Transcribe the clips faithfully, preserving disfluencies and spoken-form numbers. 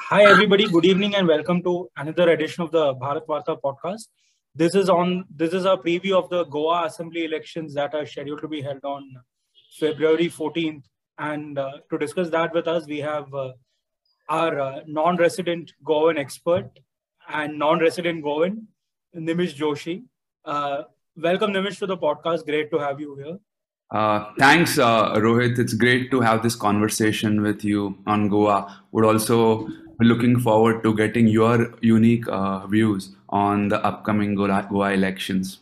Hi, everybody. Good evening, and welcome to another edition of the Bharat Varta podcast. This is on. This is a preview of the Goa Assembly elections that are scheduled to be held on February fourteenth. And uh, to discuss that with us, we have uh, our uh, non-resident Goan expert and non-resident Goan, Nimish Joshi. Uh, welcome, Nimish, to the podcast. Great to have you here. Uh, thanks, uh, Rohit. It's great to have this conversation with you on Goa. Would also be looking forward to getting your unique uh, views on the upcoming Goa, Goa elections.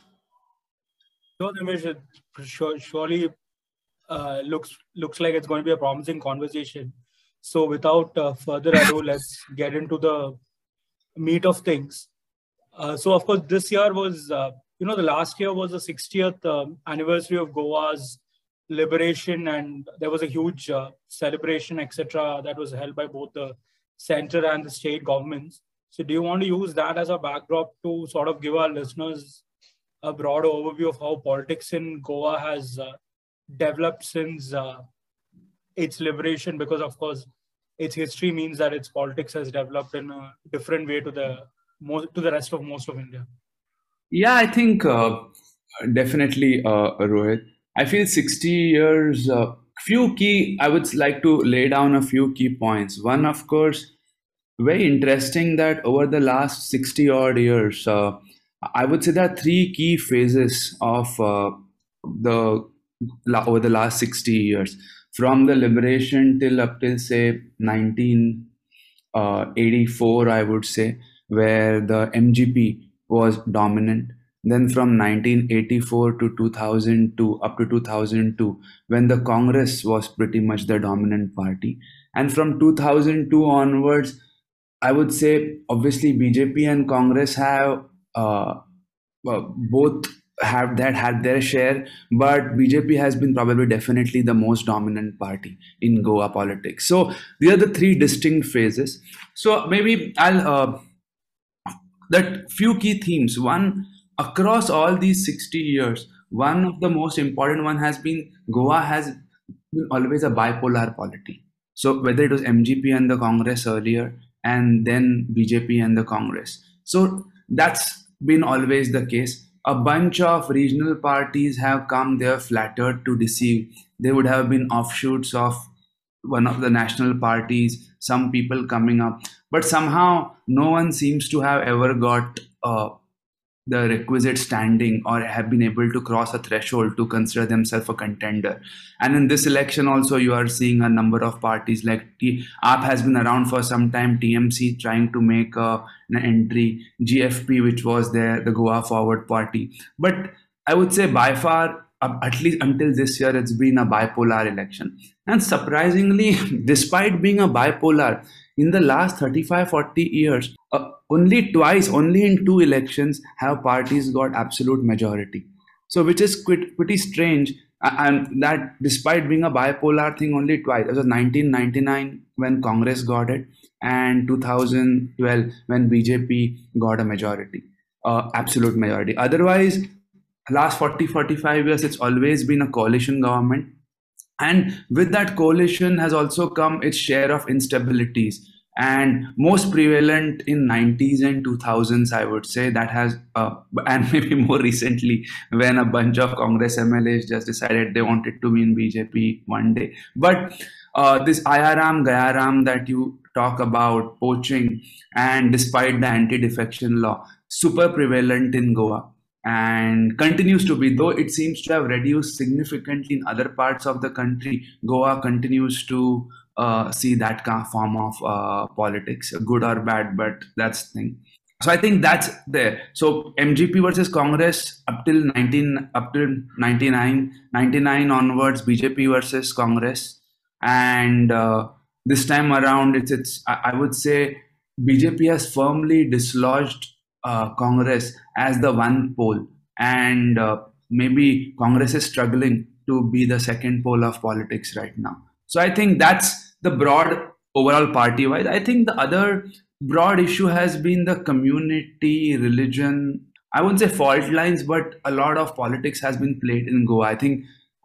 So, Nimish, it sure, surely uh, looks looks like it's going to be a promising conversation. So, without uh, further ado, let's get into the meat of things. Uh, so, of course, this year was, uh, you know, the last year was the sixtieth um, anniversary of Goa's liberation, and there was a huge uh, celebration, et cetera, that was held by both the center and the state governments. So, do you want to use that as a backdrop to sort of give our listeners a broader overview of how politics in Goa has uh, developed since uh, its liberation? Because, of course, its history means that its politics has developed in a different way to the most, to the rest of most of India. Yeah, I think uh, definitely, uh, Rohit. I feel sixty years, uh, few key, I would like to lay down a few key points. One, of course, very interesting that over the last sixty odd years, uh, I would say there are three key phases of uh, the la- over the last sixty years, from the liberation till up till say nineteen eighty-four, I would say, where the M G P was dominant. Then from nineteen eighty-four to two thousand two, up to two thousand two, when the Congress was pretty much the dominant party. And from two thousand two onwards, I would say obviously B J P and Congress have uh, well, both have that had their share, but B J P has been probably definitely the most dominant party in Goa politics. So these are the three distinct phases. So maybe I'll uh, that few key themes. One, across all these sixty years, one of the most important one has been Goa has been always a bipolar polity. So whether it was M G P and the Congress earlier, and then B J P and the Congress. So that's been always the case. A bunch of regional parties have come there flattered to deceive. They would have been offshoots of one of the national parties, some people coming up, but somehow no one seems to have ever got uh, the requisite standing or have been able to cross a threshold to consider themselves a contender. And in this election also, you are seeing a number of parties like T- A P has been around for some time, T M C trying to make a, an entry, G F P, which was there, the Goa Forward Party. But I would say by far, uh, at least until this year, it's been a bipolar election. And surprisingly, despite being a bipolar, in the last thirty-five, forty years, uh, only twice, only in two elections have parties got absolute majority. So, which is quite, pretty strange. a- And that despite being a bipolar thing only twice. It was nineteen ninety-nine when Congress got it, and two thousand twelve when B J P got a majority, uh, absolute majority. Otherwise, last forty, forty-five years, it's always been a coalition government, and with that coalition has also come its share of instabilities, and most prevalent in nineties and two thousands, I would say, that has uh, and maybe more recently when a bunch of Congress M L As just decided they wanted to be in B J P one day. But uh, this Ayaram Gayaram that you talk about, poaching, and despite the anti-defection law, super prevalent in Goa and continues to be, though it seems to have reduced significantly in other parts of the country. Goa continues to uh, see that kind of form of uh, politics, good or bad, but that's the thing. So I think that's there. So M G P versus Congress up till nineteen, up till ninety-nine, ninety-nine onwards, B J P versus Congress, and uh, this time around, it's it's I I would say B J P has firmly dislodged uh, Congress as the one pole, and uh, maybe Congress is struggling to be the second pole of politics right now. So I think that's the broad overall party wise. I think the other broad issue has been the community, religion. I wouldn't say fault lines, but a lot of politics has been played in Goa. I think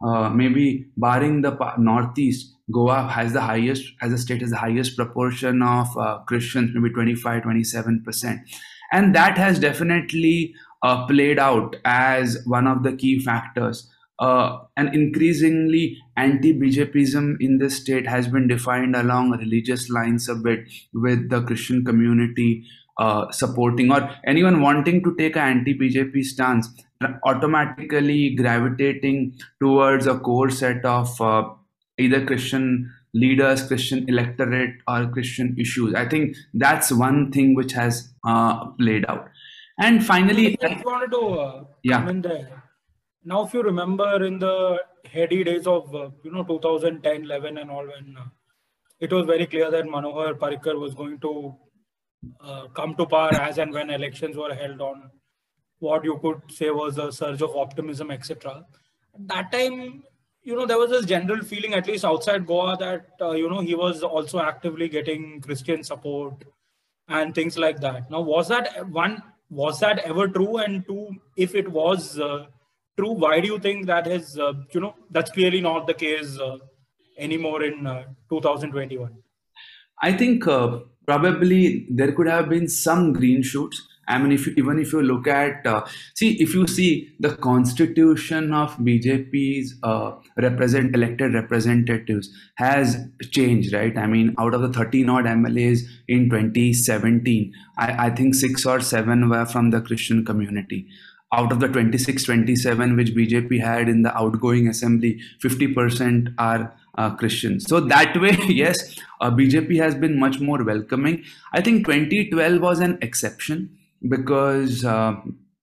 uh, maybe barring the pa- northeast, Goa has the highest, as a state, has the highest proportion of uh, Christians, maybe twenty-five, twenty-seven percent. And that has definitely uh, played out as one of the key factors. Uh, and increasingly, anti-BJPism in this state has been defined along religious lines a bit, with the Christian community uh, supporting, or anyone wanting to take an anti-B J P stance automatically gravitating towards a core set of uh, either Christian leaders, Christian electorate, or Christian issues. I think that's one thing which has uh, played out. And finally, I just wanted to uh, yeah. come in there. Now, if you remember in the heady days of uh, you know two thousand ten, eleven, and all, when uh, it was very clear that Manohar Parrikar was going to uh, come to power as and when elections were held on what you could say was a surge of optimism, et cetera. At that time, you know, there was this general feeling, at least outside Goa, that uh, you know he was also actively getting Christian support and things like that. Now, was that one? Was that ever true? And two, if it was uh, true, why do you think that is? Uh, you know, that's clearly not the case uh, anymore in uh, two thousand twenty-one. I think uh, probably there could have been some green shoots. I mean, if you, even if you look at, uh, see, if you see the constitution of B J P's uh, represent elected representatives has changed, right? I mean, out of the thirteen odd M L As in twenty seventeen, I, I think six or seven were from the Christian community. Out of the twenty-six, twenty-seven which B J P had in the outgoing assembly, fifty percent are uh, Christians. So that way, yes, uh, B J P has been much more welcoming. I think twenty twelve was an exception because uh,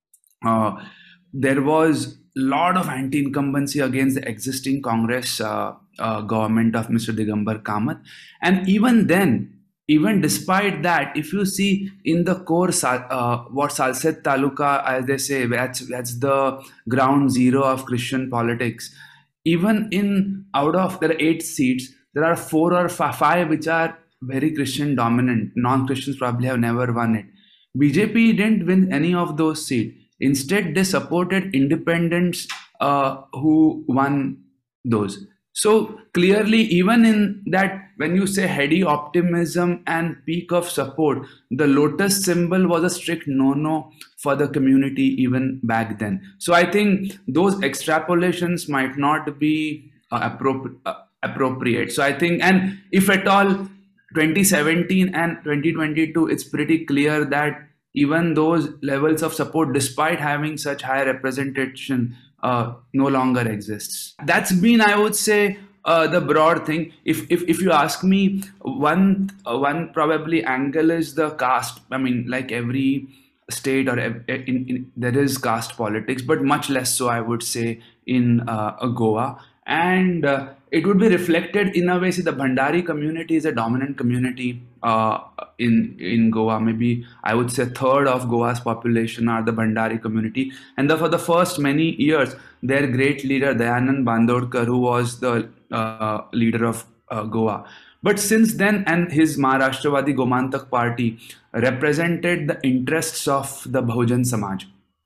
uh, there was a lot of anti-incumbency against the existing Congress uh, uh, government of Mister Digambar Kamath. And even then, even despite that, if you see in the core, uh, what Salsett Taluka, as they say, that's, that's the ground zero of Christian politics. Even in, out of, there are eight seats, there are four or five which are very Christian dominant. Non-Christians probably have never won it. B J P didn't win any of those seats. Instead, they supported independents uh, who won those. So clearly, even in that, when you say heady optimism and peak of support, the lotus symbol was a strict no-no for the community even back then. So I think those extrapolations might not be uh, appropri- uh, appropriate. So I think, and if at all, twenty seventeen and twenty twenty-two, it's pretty clear that even those levels of support, despite having such high representation, uh, no longer exists. That's been, I would say, uh, the broad thing. If, if if you ask me, one uh, one probably angle is the caste. I mean, like every state or in, in, there is caste politics, but much less so, I would say, in uh, Goa. And uh, it would be reflected in a way. See, the Bhandari community is a dominant community uh, in in Goa. Maybe I would say a third of Goa's population are the Bhandari community. And the, for the first many years, their great leader Dayanand Bandodkar, who was the uh, leader of uh, Goa. But since then, and his Maharashtravadi Gomantak party represented the interests of the Bahujan Samaj.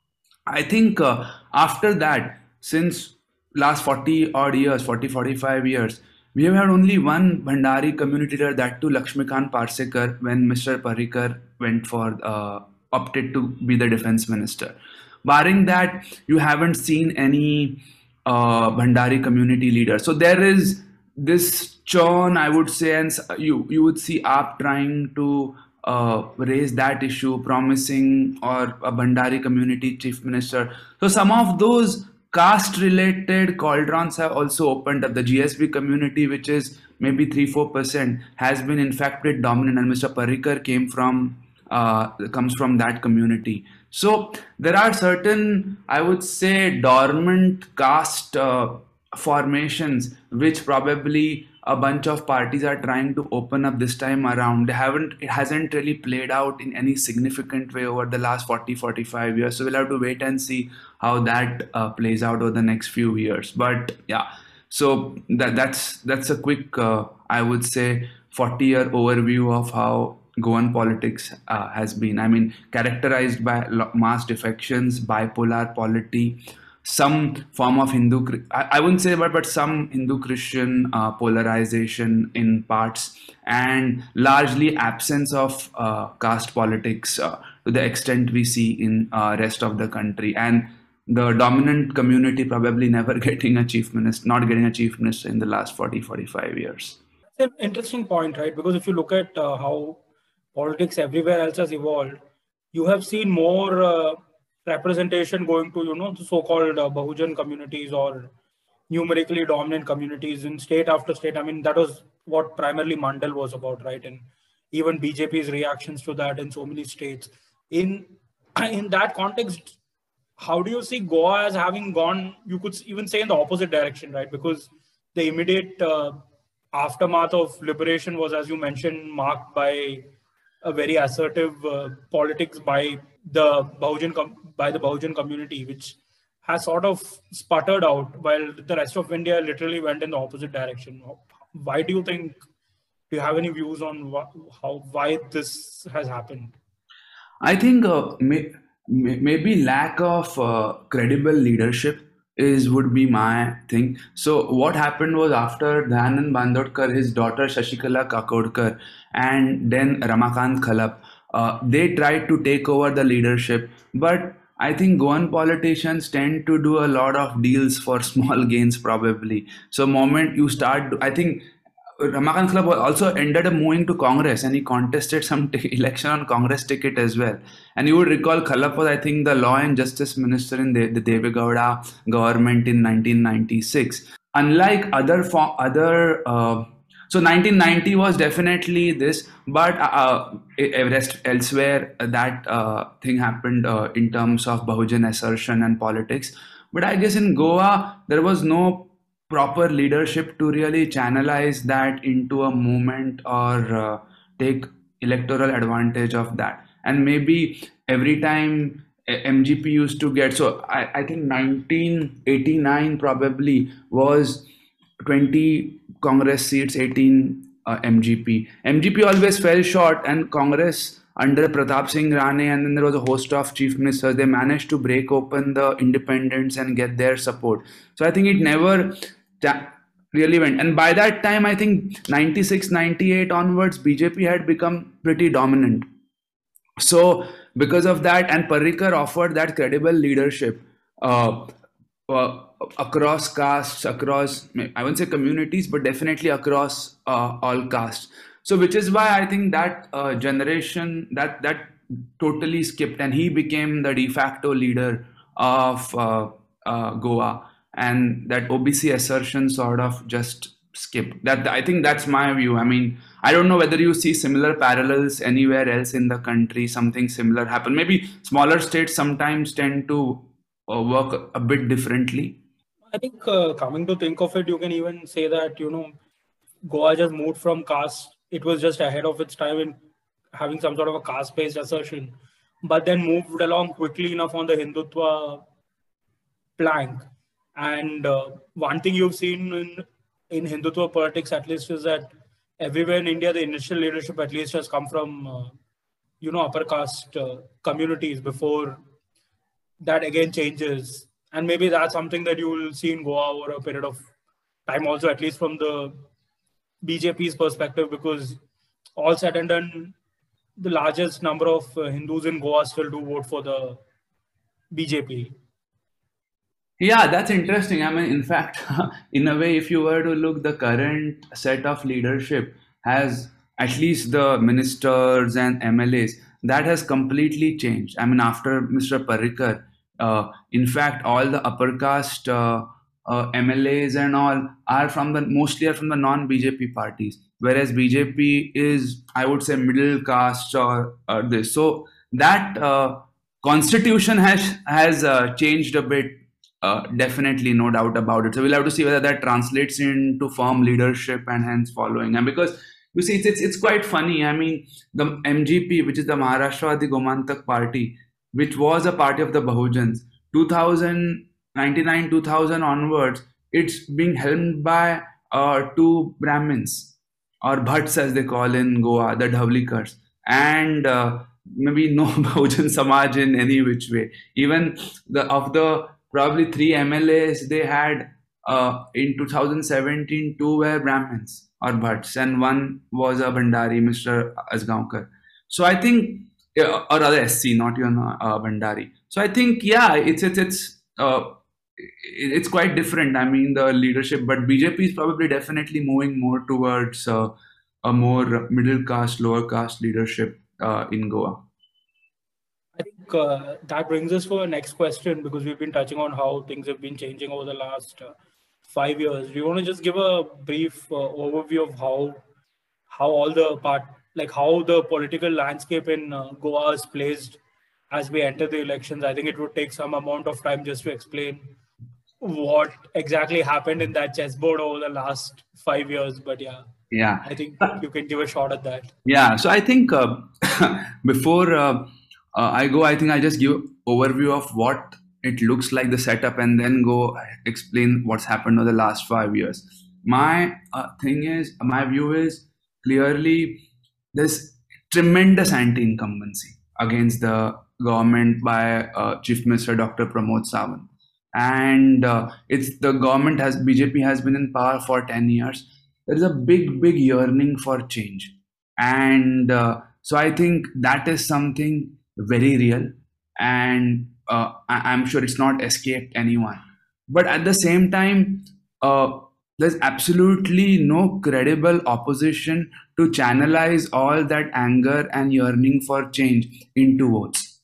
I think uh, after that, since last forty odd years, forty, forty-five years, we have had only one Bhandari community leader, that too Lakshmikant Parsekar, when Mister Parrikar went for, uh, opted to be the defense minister. Barring that, you haven't seen any uh, Bhandari community leader. So there is this churn, I would say, and you, you would see A A P trying to uh, raise that issue, promising or a Bhandari community chief minister. So some of those caste-related cauldrons have also opened up. The G S B community, which is maybe three, four percent, has been in fact pretty dominant, and Mister Parrikar came from uh, comes from that community. So there are certain, I would say, dormant caste uh, formations which probably a bunch of parties are trying to open up this time around. They haven't, it hasn't really played out in any significant way over the last forty, forty-five years. So we'll have to wait and see how that uh, plays out over the next few years. But yeah, so that that's that's a quick, uh, I would say, forty year overview of how Goan politics uh, has been. I mean, characterized by mass defections, bipolar polity, some form of Hindu, I, I wouldn't say, but but some Hindu Christian uh, polarization in parts, and largely absence of uh, caste politics uh, to the extent we see in uh, rest of the country, and the dominant community probably never getting a chief minister, not getting a chief minister in the last forty, forty-five years. It's an interesting point, right? Because if you look at uh, how politics everywhere else has evolved, you have seen more uh, representation going to, you know, the so-called uh, Bahujan communities or numerically dominant communities in state after state. I mean, that was what primarily Mandal was about, right? And even B J P's reactions to that in so many states. In in that context, how do you see Goa as having gone, you could even say, in the opposite direction, right? Because the immediate uh, aftermath of liberation was, as you mentioned, marked by a very assertive uh, politics by the Bahujan com- by the Bahujan community, which has sort of sputtered out, while the rest of India literally went in the opposite direction. Why do you think? Do you have any views on wh- how why this has happened? I think uh, may, may, maybe lack of uh, credible leadership is would be my thing. So what happened was, after Dayanand Bandodkar, his daughter Shashikala Kakodkar, and then Ramakant Khalap, uh, they tried to take over the leadership. But I think Goan politicians tend to do a lot of deals for small gains, probably. So moment you start, I think Ramakant Khalap also ended up moving to Congress, and he contested some t- election on Congress ticket as well. And you would recall Khalap was, I think, the law and justice minister in the, the Deve Gowda government in nineteen ninety-six. Unlike other fo- other, uh, so nineteen ninety was definitely this, but uh, uh, rest elsewhere uh, that uh, thing happened uh, in terms of Bahujan assertion and politics. But I guess in Goa there was no proper leadership to really channelize that into a movement, or uh, take electoral advantage of that. And maybe every time uh, M G P used to get, so I, I think nineteen eighty-nine probably was twenty Congress seats, eighteen uh, M G P. M G P always fell short, and Congress under Pratap Singh Rane, and then there was a host of chief ministers, they managed to break open the independents and get their support. So I think it never ta- really went. And by that time, I think ninety-six, ninety-eight onwards, B J P had become pretty dominant. So because of that, and Parrikar offered that credible leadership uh, uh, across castes, across, I wouldn't say communities, but definitely across uh, all castes. So which is why I think that uh, generation, that that totally skipped, and he became the de facto leader of uh, uh, Goa, and that O B C assertion sort of just skipped. That, I think that's my view. I mean, I don't know whether you see similar parallels anywhere else in the country. Something similar happen. Maybe smaller states sometimes tend to uh, work a bit differently. I think uh, coming to think of it, you can even say that, you know, Goa just moved from caste. It was just ahead of its time in having some sort of a caste-based assertion, but then moved along quickly enough on the Hindutva plank. And uh, one thing you've seen in, in Hindutva politics, at least, is that everywhere in India, the initial leadership at least has come from, uh, you know, upper caste uh, communities before that again changes. And maybe that's something that you will see in Goa over a period of time also, at least from the B J P's perspective, because all said and done, the largest number of uh, Hindus in Goa still do vote for the B J P. Yeah, that's interesting. I mean, in fact, in a way, if you were to look, the current set of leadership has, at least the ministers and M L As, that has completely changed. I mean, after Mister Parrikar, uh, in fact, all the upper caste uh, uh, M L As and all are from the, mostly are from the non-B J P parties, whereas B J P is, I would say, middle caste or, or this. So that uh, constitution has has uh, changed a bit. Uh, definitely, no doubt about it. So we'll have to see whether that translates into firm leadership and hence following. And because you see, it's it's, it's quite funny. I mean, the M G P, which is the Maharashtra Gomantak Party, which was a party of the Bahujans, two thousand ninety-nine, two thousand onwards, it's being helmed by uh, two Brahmins, or Bhatts as they call in Goa, the Dhavlikars, and uh, maybe no Bahujan Samaj in any which way. Even the of the probably three M L As they had uh, in two thousand seventeen, two were Brahmins or Bhatts, and one was a Bhandari, Mister Asgaonkar. So I think, yeah, or other S C, not even uh, Bhandari. So I think, yeah, it's it's it's uh, it's quite different. I mean, the leadership, but B J P is probably definitely moving more towards uh, a more middle caste, lower caste leadership uh, in Goa. I think uh, that brings us to our next question, because we've been touching on how things have been changing over the last uh, five years. Do you want to just give a brief uh, overview of how how all the part, like how the political landscape in uh, Goa is placed as we enter the elections? I think it would take some amount of time just to explain what exactly happened in that chessboard over the last five years. But yeah, Yeah. I think you can give a shot at that. Yeah. So I think uh, before uh, uh, I go, I think I'll just give overview of what it looks like, the setup, and then go explain what's happened over the last five years. My uh, thing is, my view is clearly there's tremendous anti-incumbency against the government by uh, Chief Minister Doctor Pramod Sawant. And uh, it's the government has, B J P has been in power for ten years. There is a big, big yearning for change. And uh, so I think that is something very real. And uh, I- I'm sure it's not escaped anyone. But at the same time, uh, there's absolutely no credible opposition to channelize all that anger and yearning for change into votes.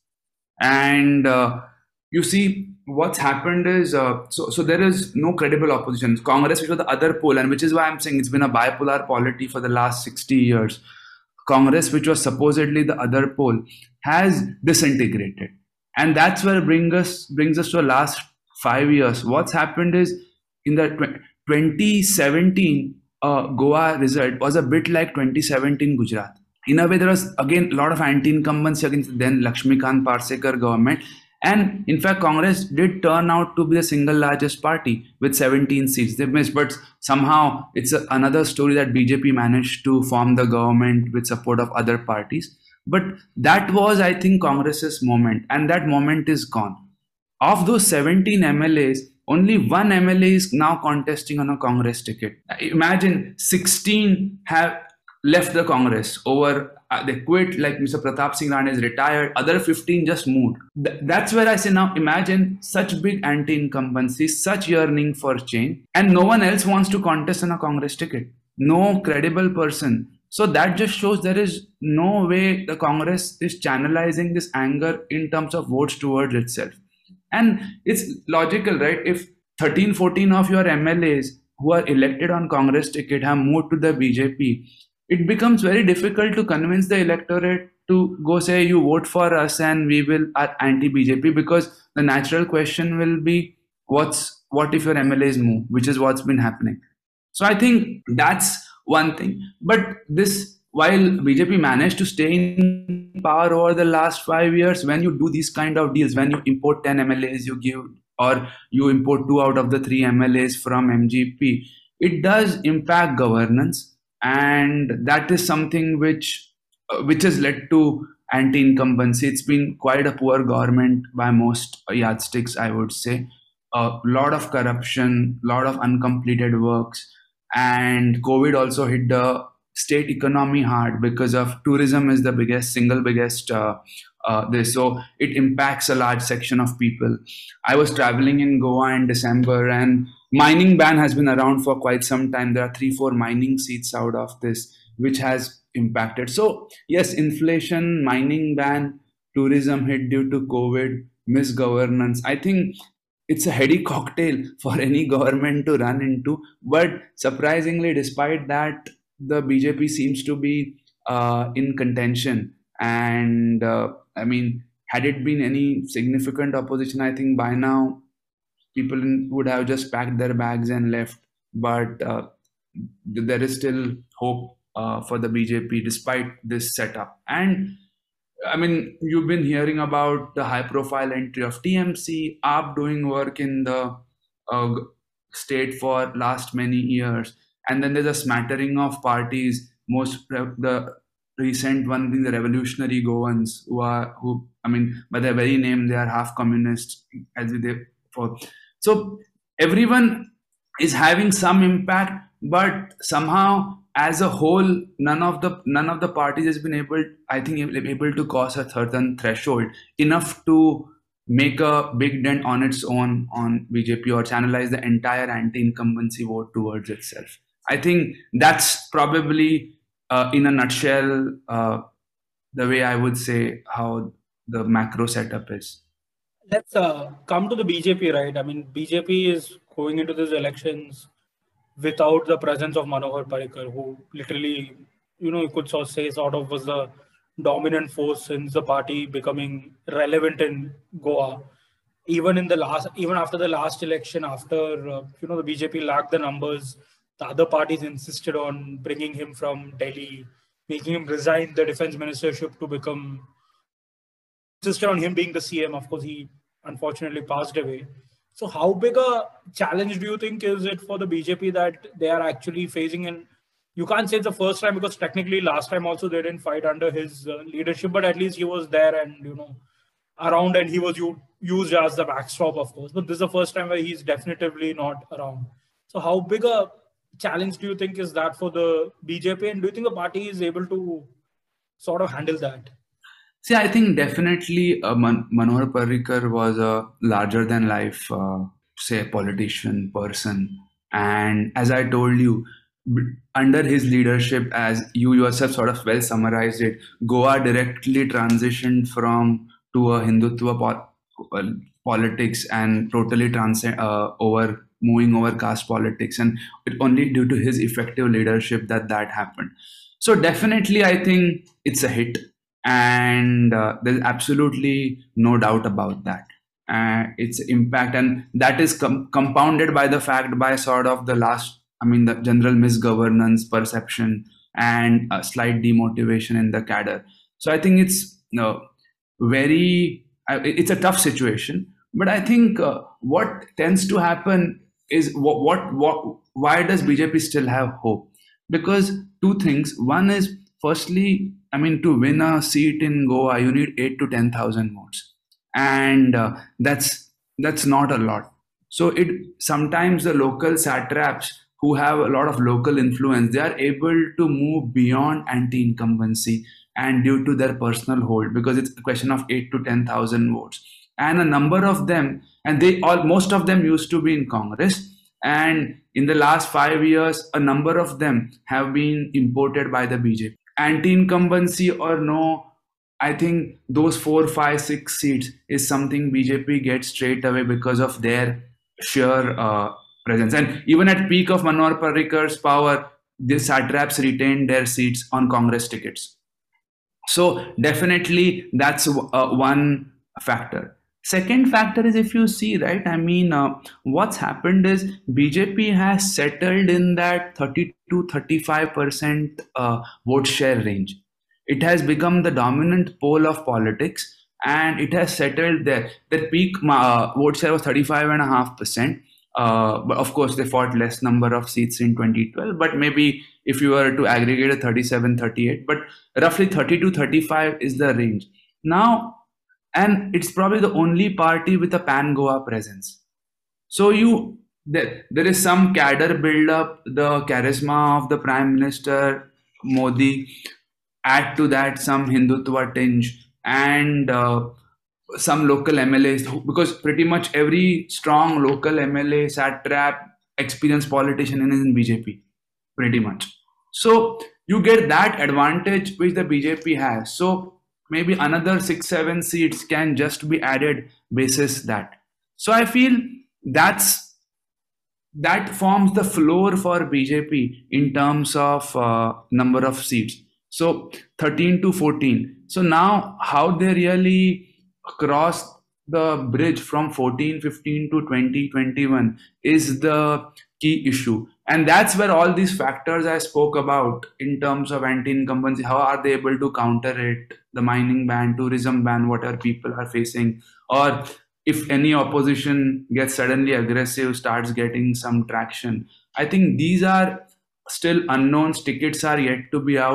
And uh, you see, what's happened is uh, so so there is no credible opposition. Congress, which was the other pole, and which is why I'm saying it's been a bipolar polity for the last sixty years. Congress, which was supposedly the other pole, has disintegrated, and that's where bring us brings us to the last five years. What's happened is in the tw- twenty seventeen uh, Goa result was a bit like twenty seventeen Gujarat. In a way, there was again a lot of anti-incumbency against then Lakshmikant Parsekar government. And in fact, Congress did turn out to be the single largest party with seventeen seats. They missed, but somehow it's a, another story that B J P managed to form the government with support of other parties. But that was, I think, Congress's moment, and that moment is gone. Of those seventeen M L As, only one M L A is now contesting on a Congress ticket. Imagine sixteen have left the Congress over, uh, they quit, like Mister Pratap Singh Rane is retired, other fifteen just moved. Th- that's where I say now imagine such big anti-incumbency, such yearning for change, and no one else wants to contest on a Congress ticket. No credible person. So that just shows there is no way the Congress is channelizing this anger in terms of votes towards itself. And it's logical, right? If thirteen, fourteen of your M L As who are elected on Congress ticket have moved to the B J P, it becomes very difficult to convince the electorate to go say you vote for us and we will are anti-B J P, because the natural question will be what's what if your M L As move, which is what's been happening. So I think that's one thing. But this, while B J P managed to stay in power over the last five years, when you do these kind of deals, when you import ten M L As, you give, or you import two out of the three M L As from M G P, it does impact governance. And that is something which uh, which has led to anti-incumbency. It's been quite a poor government by most yardsticks, I would say. A lot of corruption, lot of uncompleted works, and COVID also hit the state economy hard because of tourism is the biggest, single biggest uh, uh, this. So it impacts a large section of people. I was traveling in Goa in December, and mining ban has been around for quite some time. There are three, four mining seats out of this, which has impacted. So yes, inflation, mining ban, tourism hit due to COVID, misgovernance. I think it's a heady cocktail for any government to run into. But surprisingly, despite that, the B J P seems to be uh, in contention. And uh, I mean, had it been any significant opposition, I think by now people in- would have just packed their bags and left. But uh, th- there is still hope uh, for the B J P despite this setup. And I mean, you've been hearing about the high profile entry of T M C, A P doing work in the uh, state for last many years. And then there's a smattering of parties, most the recent one being the revolutionary Goans, who are, who, I mean, by their very name, they are half communist, as they for. So everyone is having some impact, but somehow as a whole, none of the none of the parties has been able, I think, able to cross a certain threshold enough to make a big dent on its own on B J P or channelize the entire anti-incumbency vote towards itself. I think that's probably, uh, in a nutshell, uh, the way I would say how the macro setup is. Let's uh, come to the B J P, right? I mean, B J P is going into these elections without the presence of Manohar Parrikar, who literally, you know, you could sort of say sort of was the dominant force since the party becoming relevant in Goa. Even in the last, even after the last election, after uh, you know the B J P lacked the numbers, the other parties insisted on bringing him from Delhi, making him resign the defense ministership to become, insisted on him being the C M. Of course, he unfortunately passed away. So how big a challenge do you think is it for the B J P that they are actually facing? And you can't say it's the first time, because technically last time also they didn't fight under his uh, leadership, but at least he was there and, you know, around, and he was u- used as the backstop, of course. But this is the first time where he's definitively not around. So how big a challenge do you think is that for the B J P? And do you think the party is able to sort of handle that? See, I think definitely uh, Man- Manohar Parrikar was a larger than life, uh, say, politician, person. And as I told you, b- under his leadership, as you yourself sort of well summarized it, Goa directly transitioned from to a Hindutva po- uh, politics and totally transcend uh, over moving over caste politics, and it only due to his effective leadership that that happened. So definitely, I think it's a hit, and uh, there's absolutely no doubt about that. Uh, its impact, and that is com- compounded by the fact by sort of the last, I mean, the general misgovernance, perception, and a slight demotivation in the cadre. So I think it's, you know, very, uh, it's a tough situation. But I think uh, what tends to happen is what, what, what, why does B J P still have hope? Because two things. One is, firstly, I mean, to win a seat in Goa, you need eight to ten thousand votes, and uh, that's that's not a lot. So it sometimes the local satraps who have a lot of local influence, they are able to move beyond anti-incumbency, and due to their personal hold, because it's a question of eight to ten thousand votes, and a number of them, and they all most of them used to be in Congress. And in the last five years, a number of them have been imported by the B J P. Anti-incumbency or no, I think those four, five, six seats is something B J P gets straight away because of their sheer uh, presence. And even at peak of Manohar Parrikar's power, the satraps retained their seats on Congress tickets. So definitely that's uh, one factor. Second factor is, if you see, right, I mean, uh, what's happened is B J P has settled in that thirty to thirty-five percent uh, vote share range. It has become the dominant pole of politics, and it has settled there. The peak uh, vote share was thirty-five point five percent. Uh, but of course, they fought less number of seats in twenty twelve. But maybe if you were to aggregate a thirty-seven, thirty-eight, but roughly thirty to thirty-five is the range. Now, and it's probably the only party with a pan Goa presence. So you there, there is some cadre build up, the charisma of the Prime Minister Modi, add to that some Hindutva tinge, and uh, some local M L As, who- because pretty much every strong local M L A, satrap, experienced politician is in B J P, pretty much. So you get that advantage which the B J P has. So maybe another six, seven seats can just be added basis that. So I feel that's that forms the floor for B J P in terms of uh, number of seats. So thirteen to fourteen. So now how they really cross the bridge from fourteen, fifteen to twenty, twenty-one is the key issue. And that's where all these factors I spoke about in terms of anti-incumbency, how are they able to counter it, the mining ban, tourism ban, what are people are facing, or if any opposition gets suddenly aggressive, starts getting some traction. I think these are still unknowns. Tickets are yet to be out.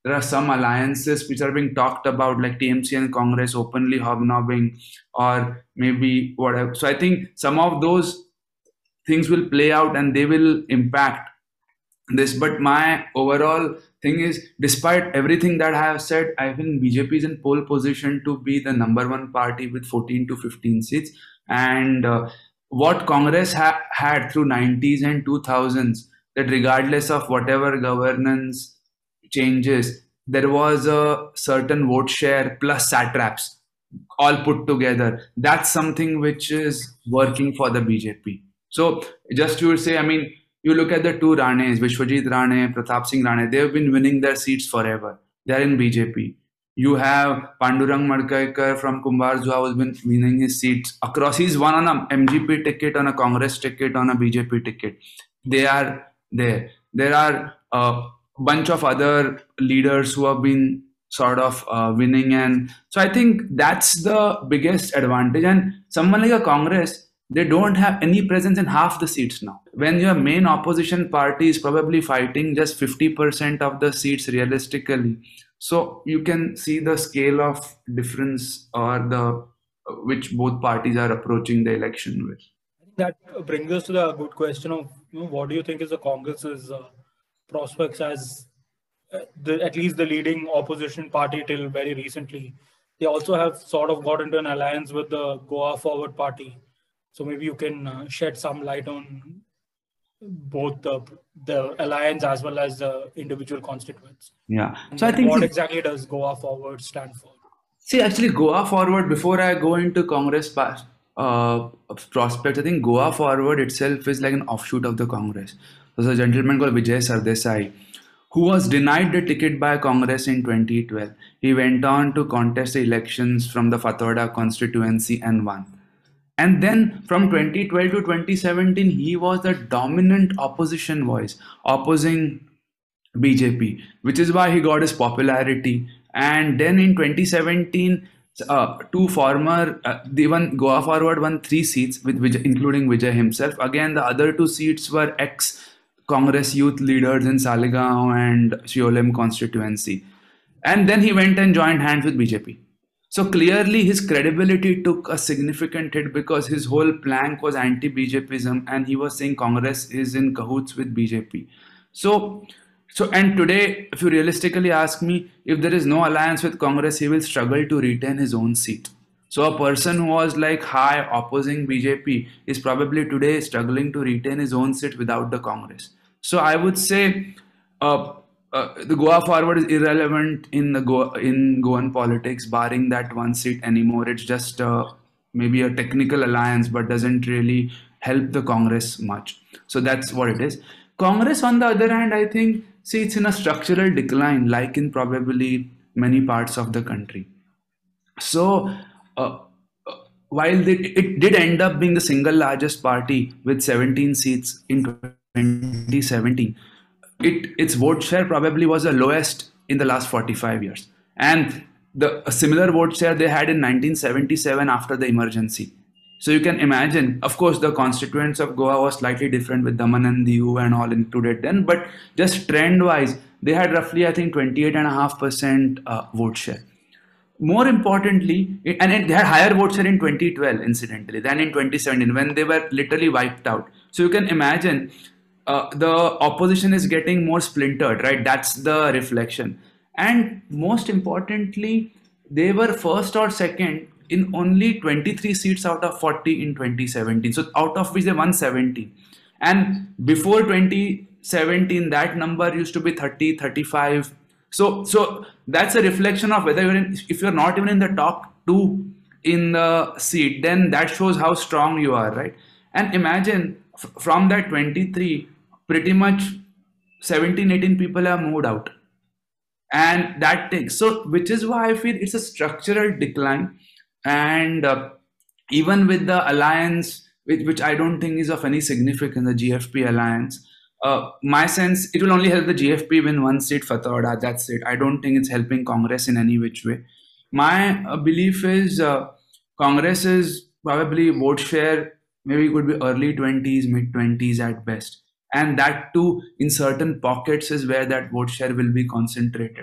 there are some alliances which are being talked about, like T M C and Congress openly hobnobbing, or maybe whatever. So I think some of those things will play out and they will impact this. But my overall thing is, despite everything that I have said, I think B J P is in pole position to be the number one party with fourteen to fifteen seats. And uh, what Congress ha- had through nineties and two thousands, that regardless of whatever governance changes, there was a certain vote share plus satraps all put together. That's something which is working for the B J P. So just to say, I mean, you look at the two Ranes, Vishwajit Rane, Pratap Singh Rane, they've been winning their seats forever. They're in B J P. You have Pandurang Madkekar from Kumbharzua who's been winning his seats across. He's won on a M G P ticket, on a Congress ticket, on a B J P ticket. They are there. There are a bunch of other leaders who have been sort of uh, winning. And so I think that's the biggest advantage. And someone like a Congress, they don't have any presence in half the seats now. When your main opposition party is probably fighting just fifty percent of the seats realistically, so you can see the scale of difference, or the which both parties are approaching the election with. That brings us to the good question of, you know, what do you think is the Congress's uh, prospects as uh, the, at least the leading opposition party till very recently? They also have sort of got into an alliance with the Goa Forward Party. So maybe you can uh, shed some light on both the the alliance as well as the individual constituents. Yeah. And so I think what see, exactly does Goa Forward stand for? See, actually, Goa Forward, before I go into Congress past, uh, prospects, I think Goa Forward itself is like an offshoot of the Congress. There's a gentleman called Vijay Sardesai who was denied the ticket by Congress in twenty twelve. He went on to contest the elections from the Fatorda constituency and won. And then from twenty twelve to twenty seventeen, he was the dominant opposition voice, opposing B J P, which is why he got his popularity. And then in twenty seventeen, uh, two former, uh, they won, Goa Forward won three seats, with Vijay, including Vijay himself. Again, the other two seats were ex-Congress youth leaders in Saligaon and Shiolem constituency. And then he went and joined hands with B J P. So clearly his credibility took a significant hit because his whole plank was anti-B J P ism, and he was saying Congress is in cahoots with B J P. So, so and today, if you realistically ask me, if there is no alliance with Congress, he will struggle to retain his own seat. So a person who was like high opposing B J P is probably today struggling to retain his own seat without the Congress. So I would say uh, uh, the Goa Forward is irrelevant in the Go in Goan politics, barring that one seat anymore. It's just uh, maybe a technical alliance, but doesn't really help the Congress much. So that's what it is. Congress, on the other hand, I think, see, it's in a structural decline, like in probably many parts of the country. So uh, uh, while they, it did end up being the single largest party with seventeen seats in twenty seventeen, it its vote share probably was the lowest in the last forty-five years. And the a similar vote share they had in nineteen seventy-seven after the emergency. So you can imagine, of course, the constituents of Goa was slightly different with Daman and Diu and all included then, but just trend-wise, they had roughly, I think, twenty-eight point five percent uh, vote share. More importantly, it, and it, they had higher vote share in twenty twelve, incidentally, than in twenty seventeen, when they were literally wiped out. So you can imagine uh, the opposition is getting more splintered, right? That's the reflection. And most importantly, they were first or second in only twenty-three seats out of forty in twenty seventeen. So out of which they won seventeen. And before twenty seventeen, that number used to be thirty, thirty-five. So, so that's a reflection of whether you're in, if you're not even in the top two in the seat, then that shows how strong you are, right? And imagine f- from that twenty-three, pretty much seventeen, eighteen people have moved out. And that takes, so which is why I feel it's a structural decline. And uh, even with the alliance, which, which I don't think is of any significance, the G F P alliance, uh, my sense, it will only help the G F P win one seat, Fatorda, that's it. I don't think it's helping Congress in any which way. My uh, belief is uh, Congress is probably vote share, maybe it could be early twenties, mid twenties at best. And that too, in certain pockets is where that vote share will be concentrated.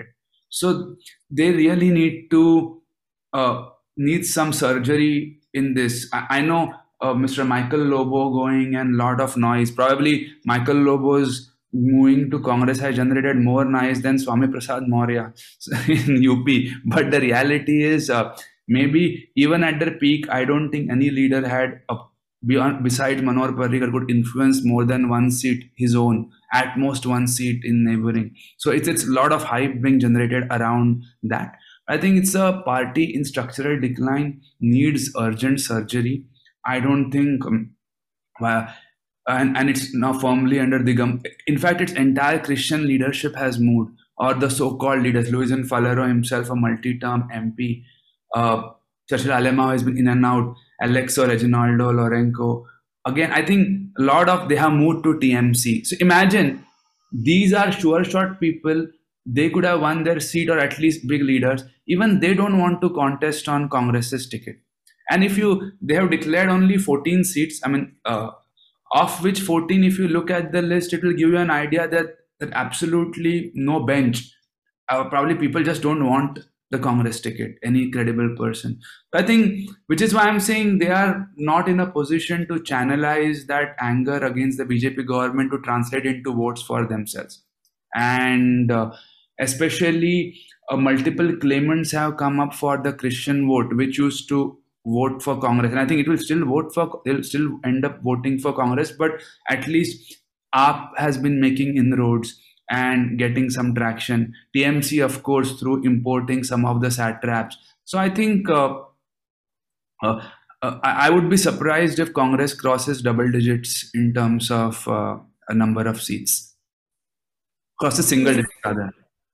So they really need to uh, need some surgery in this. I, I know uh, Mister Michael Lobo going and lot of noise. Probably Michael Lobo's moving to Congress has generated more noise than Swami Prasad Maurya in U P. But the reality is, uh, maybe even at their peak, I don't think any leader had a beyond besides Manohar Parrikar could influence more than one seat his own, at most one seat in neighboring. So it's it's a lot of hype being generated around that. I think it's a party in structural decline, needs urgent surgery. I don't think, um, uh, and, and it's now firmly under the gum. In fact, its entire Christian leadership has moved, or the so-called leaders. Luiz Falero himself, a multi-term M P, uh, Churchill Alemao has been in and out, Alexo Reginaldo Lourenco. Again, I think a lot of they have moved to T M C. So imagine these are sure shot people. They could have won their seat, or at least big leaders. Even they don't want to contest on Congress's ticket. And if you, they have declared only fourteen seats. I mean, uh, of which fourteen, if you look at the list, it will give you an idea that that absolutely no bench. Uh, probably people just don't want the Congress ticket, any credible person. I think, which is why I'm saying they are not in a position to channelize that anger against the B J P government to translate into votes for themselves. And uh, especially uh, multiple claimants have come up for the Christian vote, which used to vote for Congress. And I think it will still vote for, they'll still end up voting for Congress, but at least A P has been making inroads and getting some traction. T M C, of course, through importing some of the satraps. So I think uh, uh, uh, I would be surprised if Congress crosses double digits in terms of uh, a number of seats. Crosses single digit rather.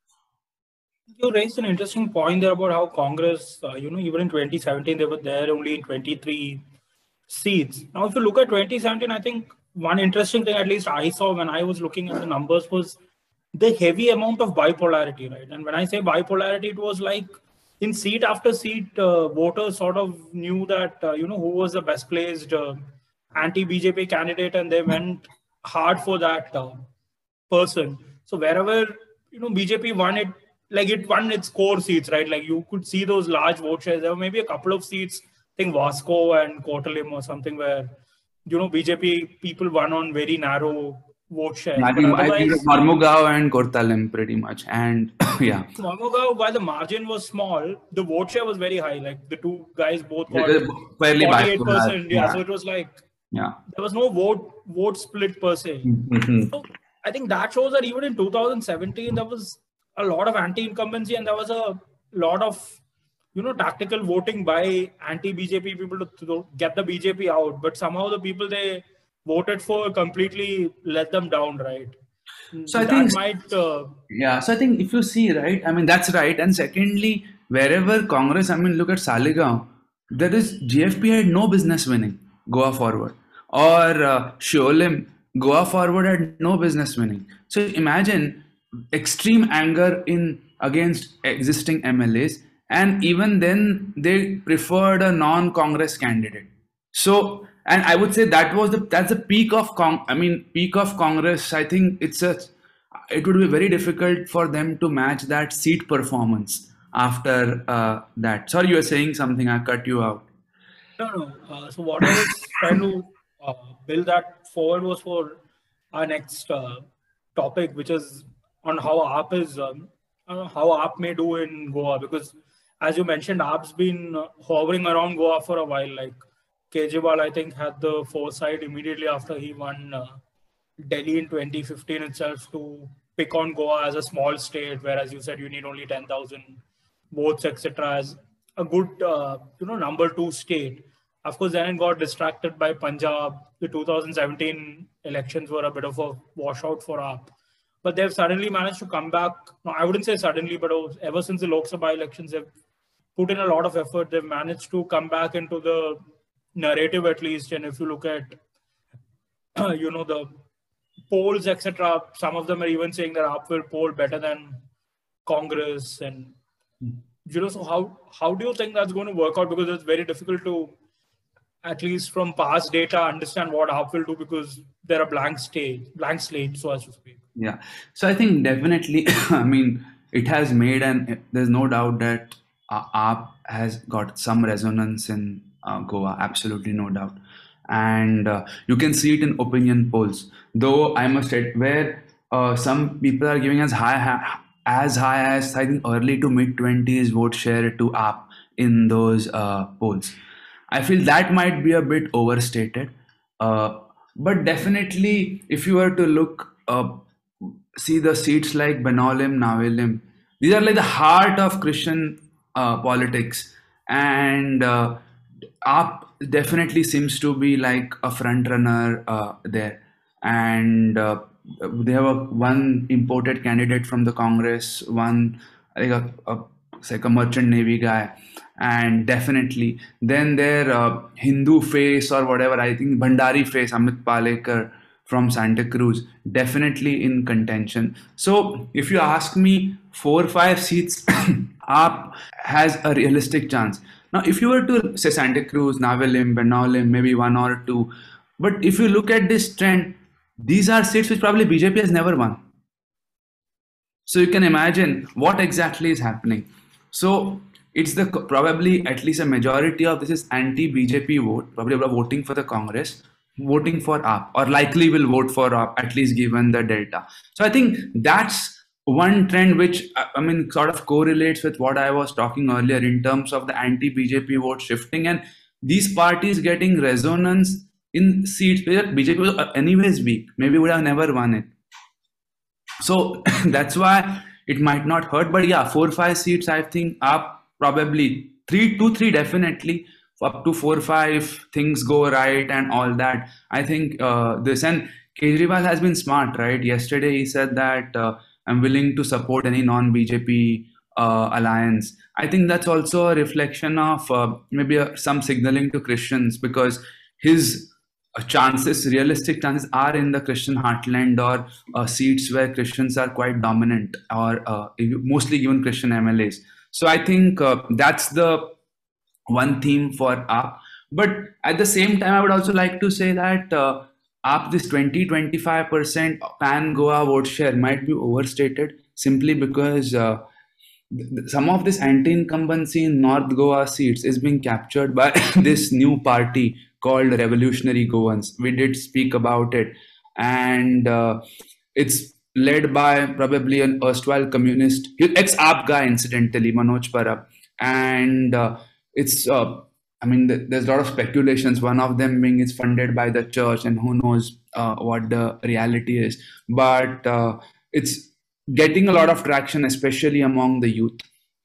You raised an interesting point there about how Congress, uh, you know, even in twenty seventeen, they were there only in twenty-three seats. Now, if you look at twenty seventeen, I think one interesting thing, at least I saw when I was looking at the numbers, was the heavy amount of bipolarity, right? And when I say bipolarity, it was like in seat after seat, uh, voters sort of knew that, uh, you know, who was the best placed uh, anti-B J P candidate, and they went hard for that uh, person. So wherever, you know, B J P won it, like it won its core seats, right? Like you could see those large vote shares. There were maybe a couple of seats, I think Vasco and Kottalim or something, where, you know, B J P people won on very narrow vote shares. I think Mormugao and Kottalim pretty much. And yeah. Mormugao, while the margin was small, the vote share was very high. Like the two guys both got fairly forty-eight percent. Yeah, yeah. So it was like, yeah, there was no vote vote split per se. Mm-hmm. So I think that shows that even in two thousand seventeen, there was a lot of anti-incumbency, and there was a lot of, you know, tactical voting by anti-B J P people to, to get the B J P out. But somehow the people they voted for completely let them down, right? So I that think might uh, yeah. So I think if you see, right, I mean that's right. And secondly, wherever Congress, I mean look at Saligaon, there is G F P had no business winning Goa forward, or uh, Sholim, Goa forward had no business winning. So imagine extreme anger in against existing M L As, and even then they preferred a non-Congress candidate. So, and I would say that was the that's the peak of Cong. I mean, peak of Congress. I think it's a it would be very difficult for them to match that seat performance after uh, that. Sorry, you were saying something. I cut you out. No, no. Uh, so what I was trying to uh, build that forward was for our next uh, topic, which is on how A P is um, how A P may do in Goa, because as you mentioned, A P's been uh, hovering around Goa for a while. Like Kejriwal, I think, had the foresight immediately after he won uh, Delhi in twenty fifteen itself to pick on Goa as a small state, where, as you said, you need only ten thousand votes, et cetera, as a good, uh, you know, number two state. Of course, then it got distracted by Punjab. The two thousand seventeen elections were a bit of a washout for A P. But they've suddenly managed to come back. No, I wouldn't say suddenly, but ever since the Lok Sabha elections, they've put in a lot of effort. They've managed to come back into the narrative, at least. And if you look at, uh, you know, the polls, et cetera, some of them are even saying that A P will poll better than Congress. And, you know, so how, how do you think that's going to work out? Because it's very difficult to, at least from past data, understand what A P will do, because they're a blank state, blank slate, so as to speak. Yeah. So I think definitely, I mean, it has made, and there's no doubt that uh, A A P has got some resonance in uh, Goa, absolutely no doubt. And uh, you can see it in opinion polls. Though I must admit, where uh, some people are giving as high ha- as high as I think early to mid twenties vote share to A P in those uh, polls. I feel that might be a bit overstated. Uh, but definitely, if you were to look, uh, see the seats like Benolim, Navelim, these are like the heart of Christian uh, politics. And uh, A P definitely seems to be like a front runner uh, there. And uh, they have a, one imported candidate from the Congress, one like a, a it's like a merchant navy guy, and definitely then their uh, Hindu face or whatever, I think Bhandari face, Amit Palekar from Santa Cruz, definitely in contention. So if you ask me, four or five seats up has a realistic chance. Now if you were to say Santa Cruz, Navelim, Benolim, maybe one or two, but if you look at this trend, these are seats which probably B J P has never won. So you can imagine what exactly is happening. So it's the probably at least a majority of this is anti-B J P vote, probably voting for the Congress, voting for A P, or likely will vote for A P, at least given the delta. So I think that's one trend which I mean sort of correlates with what I was talking earlier in terms of the anti-B J P vote shifting, and these parties getting resonance in seats where B J P was anyways weak, maybe would have never won it. So that's why it might not hurt. But yeah, four five seats I think are probably three two three definitely, up to four five things go right and all that. I think uh, this, and Kejriwal has been smart, right? Yesterday he said that uh, I'm willing to support any non-B J P uh, alliance. I think that's also a reflection of uh, maybe a, some signaling to Christians, because his uh, chances, realistic chances, are in the Christian heartland or uh, seats where Christians are quite dominant, or uh, mostly given Christian M L As. So I think uh, that's the one theme for A P. But at the same time, I would also like to say that uh, A P, this twenty to twenty-five percent pan Goa vote share might be overstated, simply because uh, some of this anti-incumbency in North Goa seats is being captured by this new party called Revolutionary Goans. We did speak about it, and uh, it's led by probably an erstwhile communist, ex-A P guy, incidentally, Manoj Parab, and uh, it's uh, I mean, th- there's a lot of speculations. One of them being it's funded by the church, and who knows uh, what the reality is. But uh, it's getting a lot of traction, especially among the youth,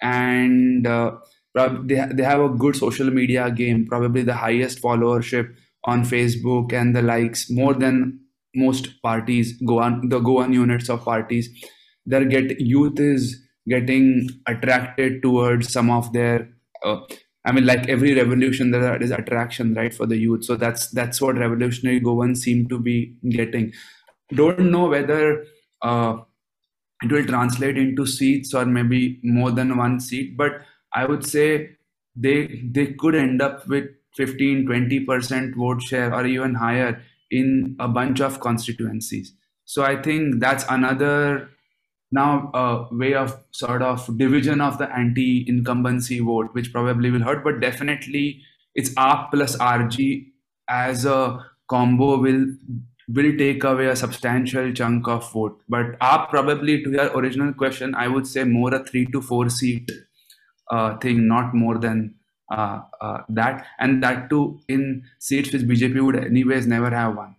and uh, prob- they ha- they have a good social media game. Probably the highest followership on Facebook and the likes, more than most parties. Goan the Goan units of parties. Their get youth is getting attracted towards some of their. Uh, I mean, like every revolution, there is attraction, right, for the youth. So that's that's what Revolutionary Goans seem to be getting. Don't know whether uh, it will translate into seats or maybe more than one seat, but I would say they they could end up with fifteen, twenty percent vote share or even higher in a bunch of constituencies. So I think that's another now a way of sort of division of the anti-incumbency vote, which probably will hurt, but definitely it's A P plus R G as a combo will will take away a substantial chunk of vote. But A P probably, to your original question, I would say more a three to four seat uh, thing, not more than uh, uh, that, and that too in seats which B J P would anyways never have won.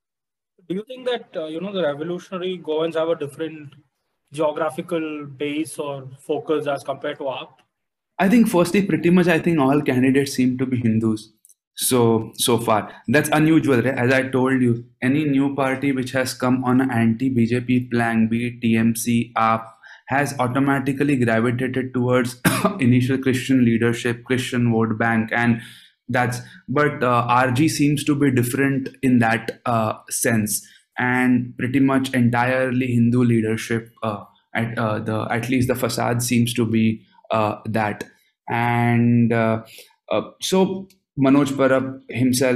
Do you think that uh, you know the Revolutionary Goans have a different geographical base or focus as compared to A P? I think firstly, pretty much, I think all candidates seem to be Hindus. So so far, that's unusual, right? As I told you, any new party which has come on an anti-B J P plan, be it T M C, A P, has automatically gravitated towards initial Christian leadership, Christian vote bank, and that's. But uh, R G seems to be different in that uh, sense, and pretty much entirely Hindu leadership. Uh, at uh, the at least the facade seems to be uh, that, and uh, uh, so Manoj Parab himself,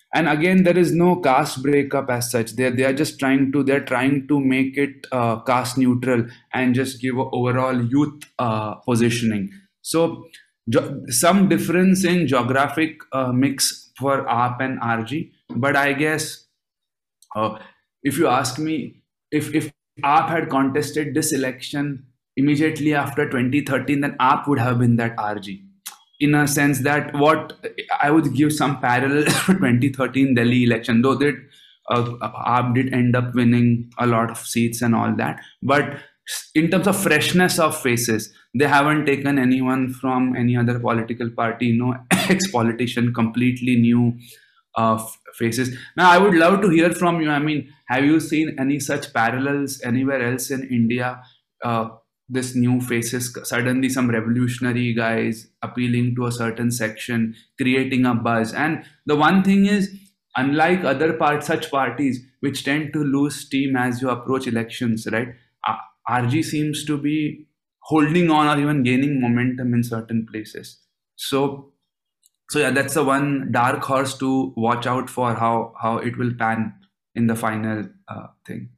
And again, there is no caste breakup as such. They they are just trying to they're trying to make it uh, caste neutral and just give a overall youth uh, positioning. So jo- some difference in geographic uh, mix for A P and R G, but I guess uh, if you ask me, if if A P had contested this election immediately after twenty thirteen, then A P would have been that R G. In a sense that what I would give some parallel to twenty thirteen Delhi election, though that uh, A P did end up winning a lot of seats and all that. But in terms of freshness of faces, they haven't taken anyone from any other political party, no ex-politician, completely new uh, f- faces. Now, I would love to hear from you. I mean, have you seen any such parallels anywhere else in India? Uh, this new faces, suddenly some revolutionary guys appealing to a certain section, creating a buzz. And the one thing is, unlike other part such parties which tend to lose steam as you approach elections, right? uh, R G seems to be holding on or even gaining momentum in certain places. So so yeah, that's the one dark horse to watch out for, how how it will pan in the final uh, thing.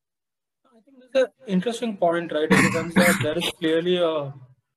I think that's an interesting point, right? In the sense that there is clearly a,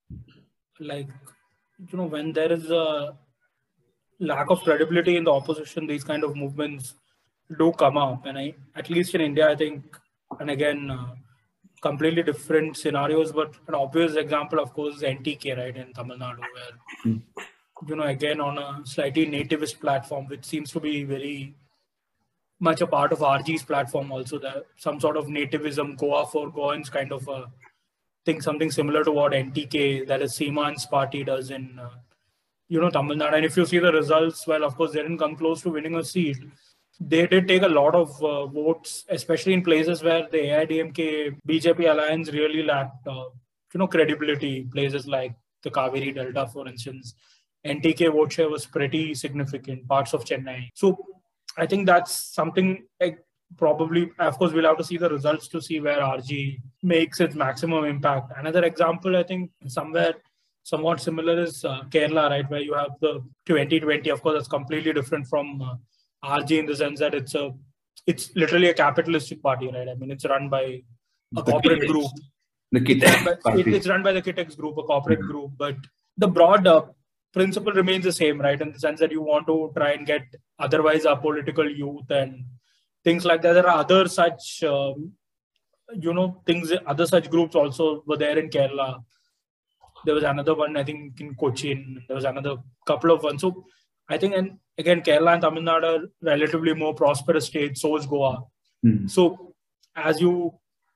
like, you know, when there is a lack of credibility in the opposition, these kind of movements do come up. And I, at least in India, I think, and again, uh, completely different scenarios, but an obvious example, of course, is N T K, right, in Tamil Nadu, where, you know, again, on a slightly nativist platform, which seems to be very much a part of R G's platform also, that some sort of nativism, Goa for Goans kind of a thing, something similar to what N T K, that is Seeman's party, does in, uh, you know, Tamil Nadu. And if you see the results, well, of course, they didn't come close to winning a seat. They did take a lot of uh, votes, especially in places where the A I D M K B J P alliance really lacked, uh, you know, credibility. Places like the Kaveri Delta, for instance, N T K vote share was pretty significant. Parts of Chennai. So I think that's something like probably, of course, we'll have to see the results to see where R G makes its maximum impact. Another example, I think, somewhere somewhat similar is uh, Kerala, right, where you have the twenty twenty. Of course, that's completely different from uh, R G in the sense that it's a, it's literally a capitalistic party, right? I mean, it's run by a The corporate Kitex- group. The It's run, Kitex by, it, party. it's run by the Kitex group, a corporate group, but the broad uh, principle remains the same, right? In the sense that you want to try and get otherwise apolitical youth and things like that. There are other such, um, you know, things, other such groups also were there in Kerala. There was another one, I think, in Cochin. There was another couple of ones. So I think, and again, Kerala and Tamil Nadu are relatively more prosperous states. So is Goa. Hmm. So as you,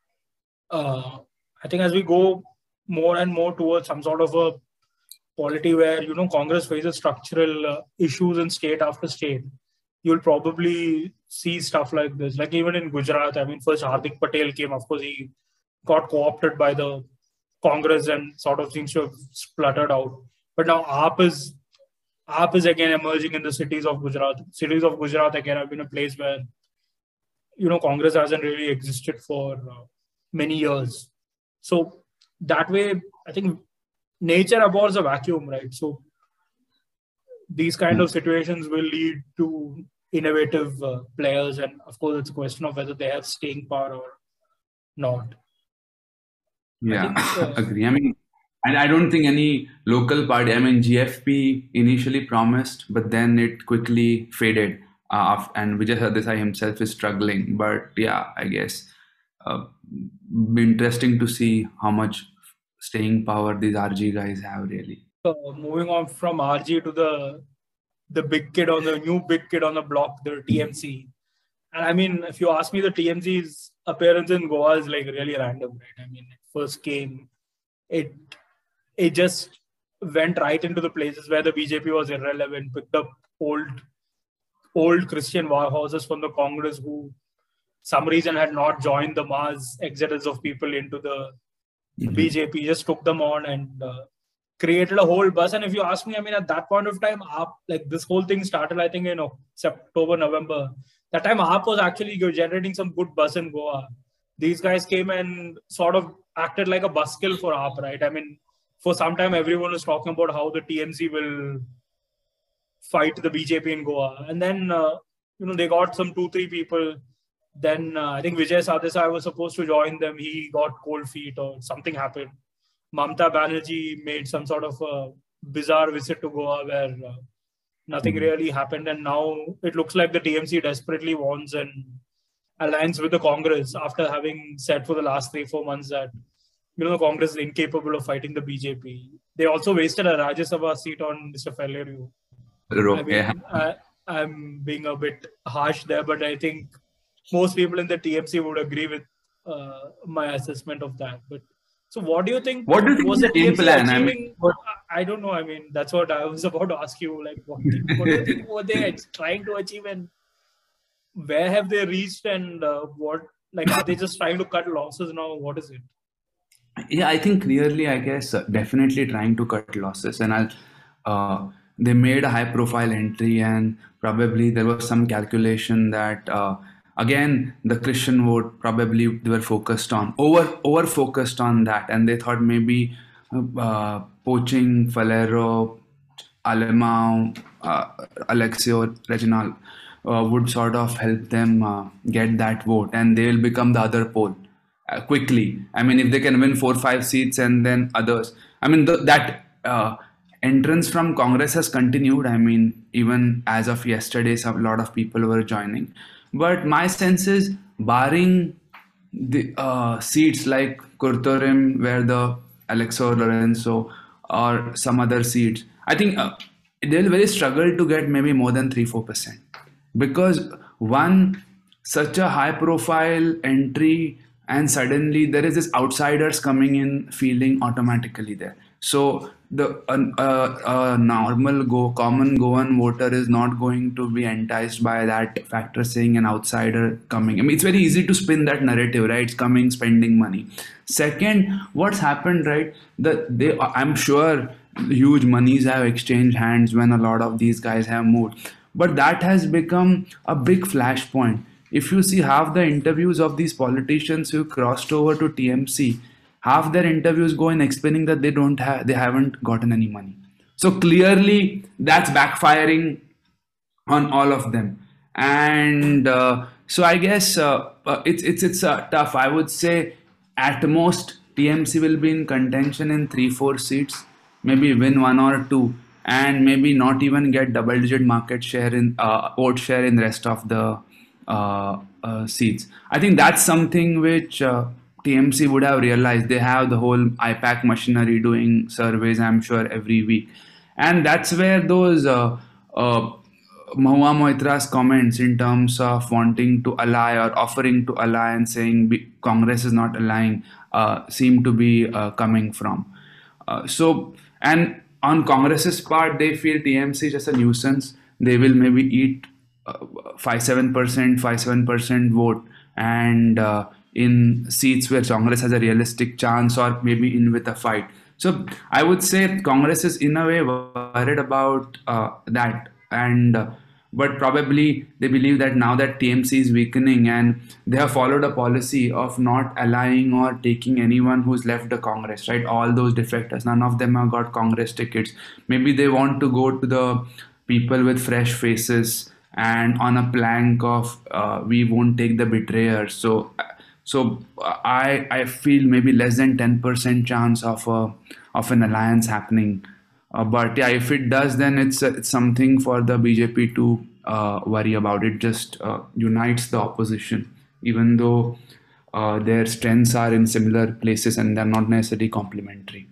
uh, I think as we go more and more towards some sort of a polity where, you know, Congress faces structural uh, issues in state after state, you'll probably see stuff like this. Like even in Gujarat, I mean, first Hardik Patel came, of course, he got co-opted by the Congress and sort of seems to have spluttered out. But now A P is, A P is again emerging in the cities of Gujarat. Cities of Gujarat again have been a place where, you know, Congress hasn't really existed for uh, many years. So that way, I think nature abhors a vacuum, right? So these kind of situations will lead to innovative uh, players. And of course, it's a question of whether they have staying power or not. Yeah, I think, uh, agree. I mean, and I don't think any local party. I mean, G F P initially promised, but then it quickly faded. Uh, af- and Vijay Sardesai himself is struggling. But yeah, I guess uh, be interesting to see how much staying power these R G guys have really. uh, moving on from R G to the the big kid on the new big kid on the block, the T M C. And I mean, if you ask me, the T M C's appearance in Goa is like really random, right? I mean, it first came, it it just went right into the places where the B J P was irrelevant, picked up old old Christian war horses from the Congress who some reason had not joined the mass exodus of people into the Mhm. B J P, just took them on and uh, created a whole buzz. And if you ask me, I mean, at that point of time, A P, like this whole thing started, I think, in October, November. That time, A P was actually generating some good buzz in Goa. These guys came and sort of acted like a buskill for A P, right? I mean, for some time, everyone was talking about how the T M C will fight the B J P in Goa. And then uh, you know, they got some two, three people. Then uh, I think Vijay Sardesai was supposed to join them. He got cold feet or something happened. Mamta Banerjee made some sort of a bizarre visit to Goa where uh, nothing Mhm. really happened. And now it looks like the T M C desperately wants an alliance with the Congress after having said for the last three, four months that, you know, the Congress is incapable of fighting the B J P. They also wasted a Rajya Sabha seat on Mister Felleriu. I Okay. mean, I, I'm being a bit harsh there, but I think most people in the T M C would agree with uh, my assessment of that. But so, what do you think? What do you think Was is the the game T M C plan? I mean, achieving? what? I I don't know. I mean, that's what I was about to ask you. Like, what do, what do you think were they ach- trying to achieve, and where have they reached, and uh, what? Like, are they just trying to cut losses now? What is it? Yeah, I think clearly, I guess, uh, definitely trying to cut losses. And I'll, uh, they made a high profile entry, and probably there was some calculation that, uh, again, the Christian vote probably they were focused on, over over focused on that. And they thought maybe uh, poaching Falero, Alemão, uh, Alexio, Reginald uh, would sort of help them uh, get that vote, and they will become the other pole uh, quickly. I mean, if they can win four, five seats and then others, I mean, the, that uh, entrance from Congress has continued. I mean, even as of yesterday, some, a lot of people were joining. But my sense is, barring the uh, seats like Kurtorim, where the Alexo Lorenzo or some other seats, I think uh, they'll very struggle to get maybe more than three four percent because one such a high profile entry and suddenly there is this outsiders coming in feeling automatically there. So the uh, uh, normal go common Goan voter is not going to be enticed by that factor, saying an outsider coming. I mean, it's very easy to spin that narrative, right? It's coming, spending money. Second, what's happened, right? That they, I'm sure, huge monies have exchanged hands when a lot of these guys have moved, but that has become a big flashpoint. If you see half the interviews of these politicians who crossed over to T M C, half their interviews go in explaining that they don't have, they haven't gotten any money. So clearly, that's backfiring on all of them. And uh, so I guess uh, uh, it's it's it's uh, tough. I would say at most T M C will be in contention in three four seats, maybe win one or two, and maybe not even get double digit market share in uh, vote share in the rest of the uh, uh, seats. I think that's something which uh, T M C would have realized. They have the whole I PAC machinery doing surveys, I'm sure, every week, and that's where those uh, uh, Mahua Moitra's comments in terms of wanting to ally or offering to ally and saying be, Congress is not allying uh, seem to be uh, coming from. Uh, so, and on Congress's part, they feel T M C is just a nuisance. They will maybe eat uh, five seven percent, five seven percent vote, and uh, in seats where Congress has a realistic chance, or maybe in with a fight. So I would say Congress is in a way worried about uh, that, and uh, but probably they believe that now that T M C is weakening and they have followed a policy of not allying or taking anyone who's left the Congress, right? All those defectors, none of them have got Congress tickets. Maybe they want to go to the people with fresh faces and on a plank of uh, we won't take the betrayers. So, so I I feel maybe less than ten percent chance of a of an alliance happening. Uh, but yeah, if it does, then it's, uh, it's something for the B J P to uh, worry about. It just uh, unites the opposition, even though uh, their strengths are in similar places and they're not necessarily complementary.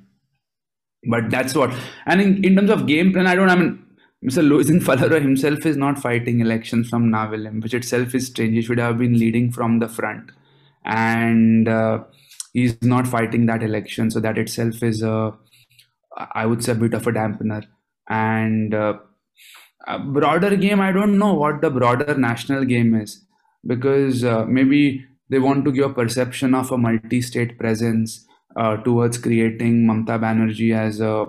But that's what. And in, in terms of game plan, I don't. I mean, Mister Loizin Falero himself is not fighting elections from Navilem, which itself is strange. He should have been leading from the front, and uh, he's not fighting that election. So that itself is a, I would say, a bit of a dampener. And uh, a broader game, I don't know what the broader national game is, because uh, maybe they want to give a perception of a multi-state presence uh, towards creating Mamta Banerjee as a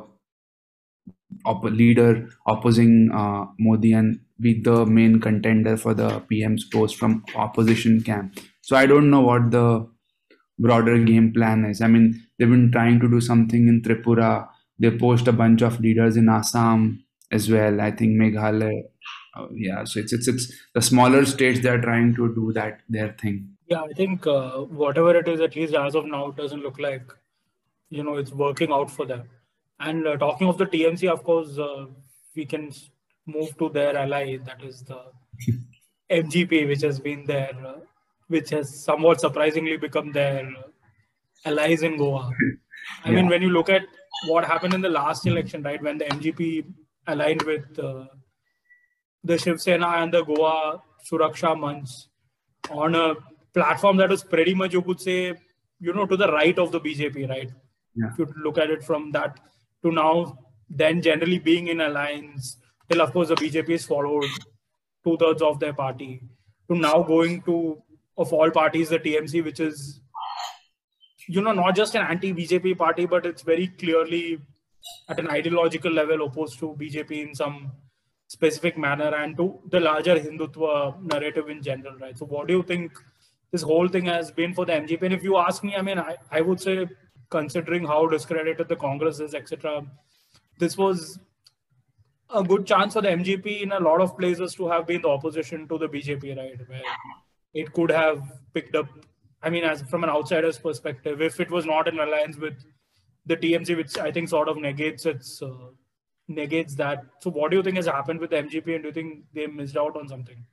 op- leader opposing uh, Modi and be the main contender for the P M's post from opposition camp. So I don't know what the broader game plan is. I mean, they've been trying to do something in Tripura. They post a bunch of leaders in Assam as well. I think Meghalaya. Uh, yeah, so it's it's it's the smaller states that are trying to do that their thing. Yeah, I think uh, whatever it is, at least as of now, it doesn't look like you know it's working out for them. And uh, talking of the T M C, of course, uh, we can s- move to their ally, that is the M G P, which has been their, uh, which has somewhat surprisingly become their uh, allies in Goa. I Yeah, mean, when you look at what happened in the last election, right, when the M G P aligned with uh, the Shiv Sena and the Goa Suraksha Manch on a platform that was pretty much, you could say, you know, to the right of the B J P, right? yeah. If you look at it from that to now, then generally being in alliance, till of course the B J P is followed two thirds of their party, to now going to, of all parties, the T M C, which is, you know, not just an anti-B J P party, but it's very clearly at an ideological level opposed to B J P in some specific manner and to the larger Hindutva narrative in general, right? So, what do you think this whole thing has been for the M G P? And if you ask me, I mean, I, I would say, considering how discredited the Congress is, et cetera, this was a good chance for the M G P in a lot of places to have been the opposition to the B J P, right? Where it could have picked up, I mean, as from an outsider's perspective, if it was not in alliance with the T M C, which I think sort of negates its uh, negates that. So, what do you think has happened with the M G P, and do you think they missed out on something?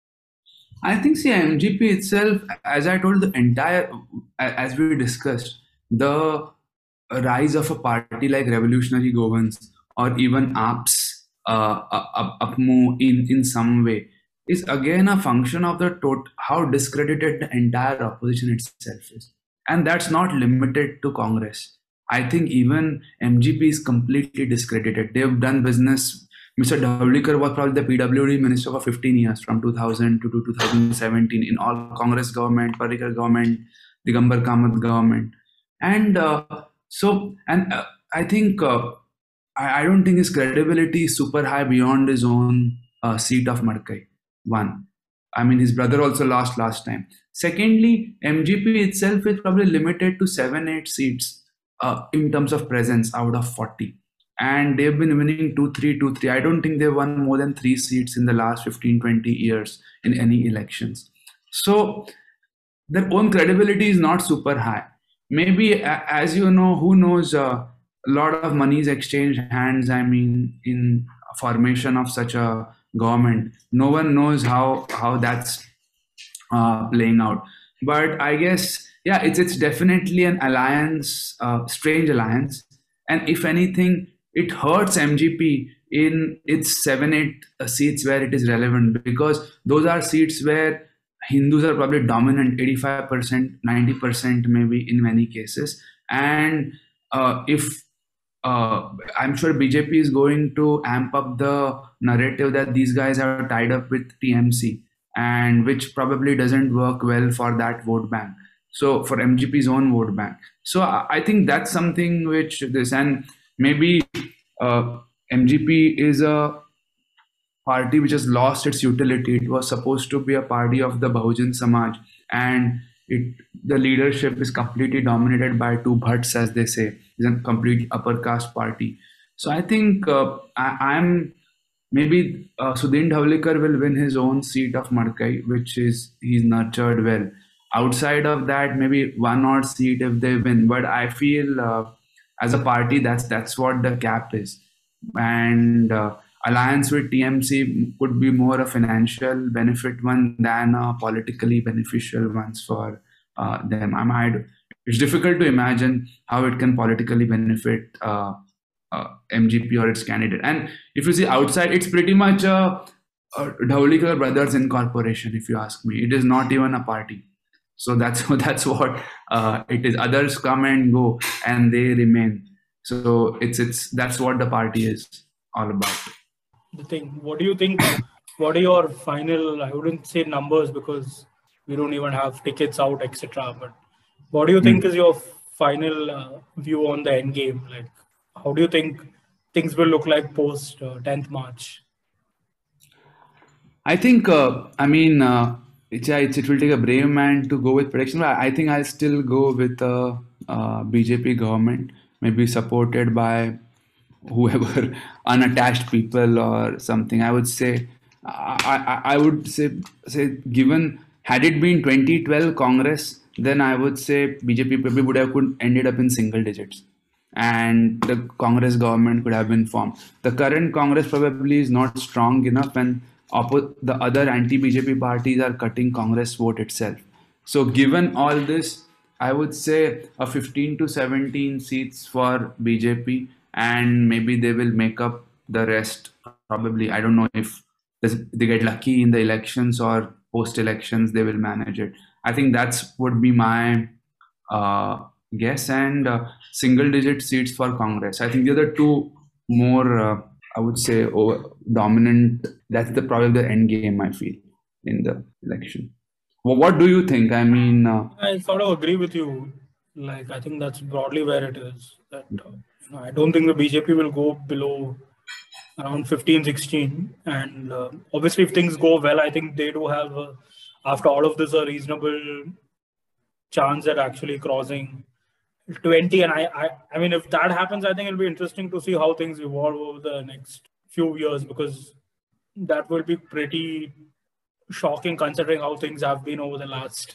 I think see M G P itself, as I told the entire, as we discussed, the rise of a party like Revolutionary Govans or even A P S, uh, uh, UPMO in in some way is again a function of the tot- how discredited the entire opposition itself is, and that's not limited to Congress. I think even M G P is completely discredited. They've done business. Mister Davlikar was probably the P W D minister for fifteen years, from two thousand to two thousand seventeen, in all Congress government, Parrikar government, Digambar Kamath government. And uh, so, and uh, I think, uh, I, I don't think his credibility is super high beyond his own uh, seat of Madkai. One, I mean, his brother also lost last time. Secondly, M G P itself is probably limited to seven, eight seats uh, in terms of presence out of forty. And they've been winning two, three, two, three. I don't think they've won more than three seats in the last fifteen, twenty years in any elections. So their own credibility is not super high. Maybe, a- as you know, who knows, uh, a lot of money is exchanged hands. I mean, in formation of such a government, no one knows how how that's uh, playing out. But I guess, yeah, it's it's definitely an alliance, uh, strange alliance, and if anything, it hurts M G P in its seven eight uh, seats where it is relevant, because those are seats where Hindus are probably dominant, eighty-five percent, ninety percent maybe in many cases, and uh, if uh, I'm sure B J P is going to amp up the narrative that these guys are tied up with T M C, and which probably doesn't work well for that vote bank. So for M G P's own vote bank. So I I think that's something which this, and maybe uh, M G P is a party which has lost its utility. It was supposed to be a party of the Bahujan Samaj, and it the leadership is completely dominated by two bhats, as they say. It's a complete upper caste party. So I think uh, I, I'm maybe uh, Sudhin Dhawlikar will win his own seat of Madkai, which is he's nurtured well. Outside of that, maybe one odd seat if they win. But I feel uh, as a party, that's that's what the cap is, and uh, alliance with T M C could be more a financial benefit one than a politically beneficial ones for uh, them. I might. It's difficult to imagine how it can politically benefit uh, uh, M G P or its candidate. And if you see outside, it's pretty much a, a Dhawlikar Brothers Incorporation. If you ask me, it is not even a party. So that's that's what uh, it is. Others come and go, and they remain. So it's it's that's what the party is all about. The thing, what do you think? What are your final, I wouldn't say numbers because we don't even have tickets out, et cetera. But what do you think Hmm. is your final uh, view on the end game? Like, how do you think things will look like post uh, tenth March? I think, uh, I mean, uh, it's, yeah, it's, it will take a brave man to go with prediction. But I think I'll still go with a uh, B J P government, maybe supported by whoever, unattached people or something. I would say I, I, I would say, say given had it been twenty twelve Congress, then I would say B J P probably would have could ended up in single digits, and the Congress government could have been formed. The current Congress probably is not strong enough, and oppo- the other anti-B J P parties are cutting Congress vote itself. So given all this, I would say a fifteen to seventeen seats for B J P, and maybe they will make up the rest. Probably, I don't know if they get lucky in the elections or post elections, they will manage it. I think that's would be my uh, guess, and uh, single digit seats for Congress. I think the other two more, uh, I would say, over, dominant. That's the probably the end game I feel in the election. Well, what do you think? I mean, uh, I sort of agree with you. Like, I think that's broadly where it is. That uh, you know, I don't think the B J P will go below around fifteen, sixteen. And uh, obviously, if things go well, I think they do have, uh, after all of this, a reasonable chance at actually crossing twenty. And I, I, I mean, if that happens, I think it'll be interesting to see how things evolve over the next few years, because that will be pretty shocking considering how things have been over the last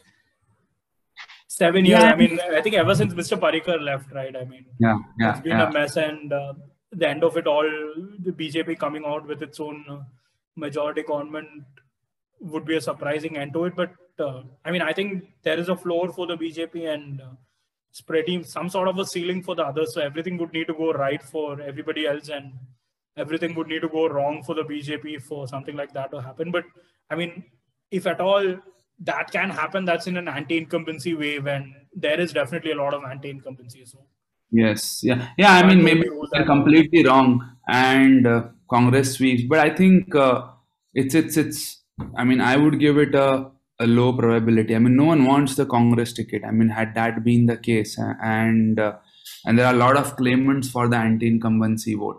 seven years. yeah, I mean, I think ever since Mister Parikar left, right? I mean, yeah, it's yeah, been yeah. a mess, and uh, the end of it all, the B J P coming out with its own uh, majority government would be a surprising end to it. But uh, I mean, I think there is a floor for the B J P, and uh, it's pretty some sort of a ceiling for the others. So everything would need to go right for everybody else, and everything would need to go wrong for the B J P for something like that to happen. But I mean, if at all that can happen, that's in an anti-incumbency wave, and there is definitely a lot of anti-incumbency. So Yes, yeah, yeah. I can't mean, maybe really rule they're that out. completely wrong, and uh, Congress sweeps. But I think uh, it's it's it's. I mean, I would give it a, a low probability. I mean, no one wants the Congress ticket. I mean, had that been the case, uh, and uh, and there are a lot of claimants for the anti-incumbency vote.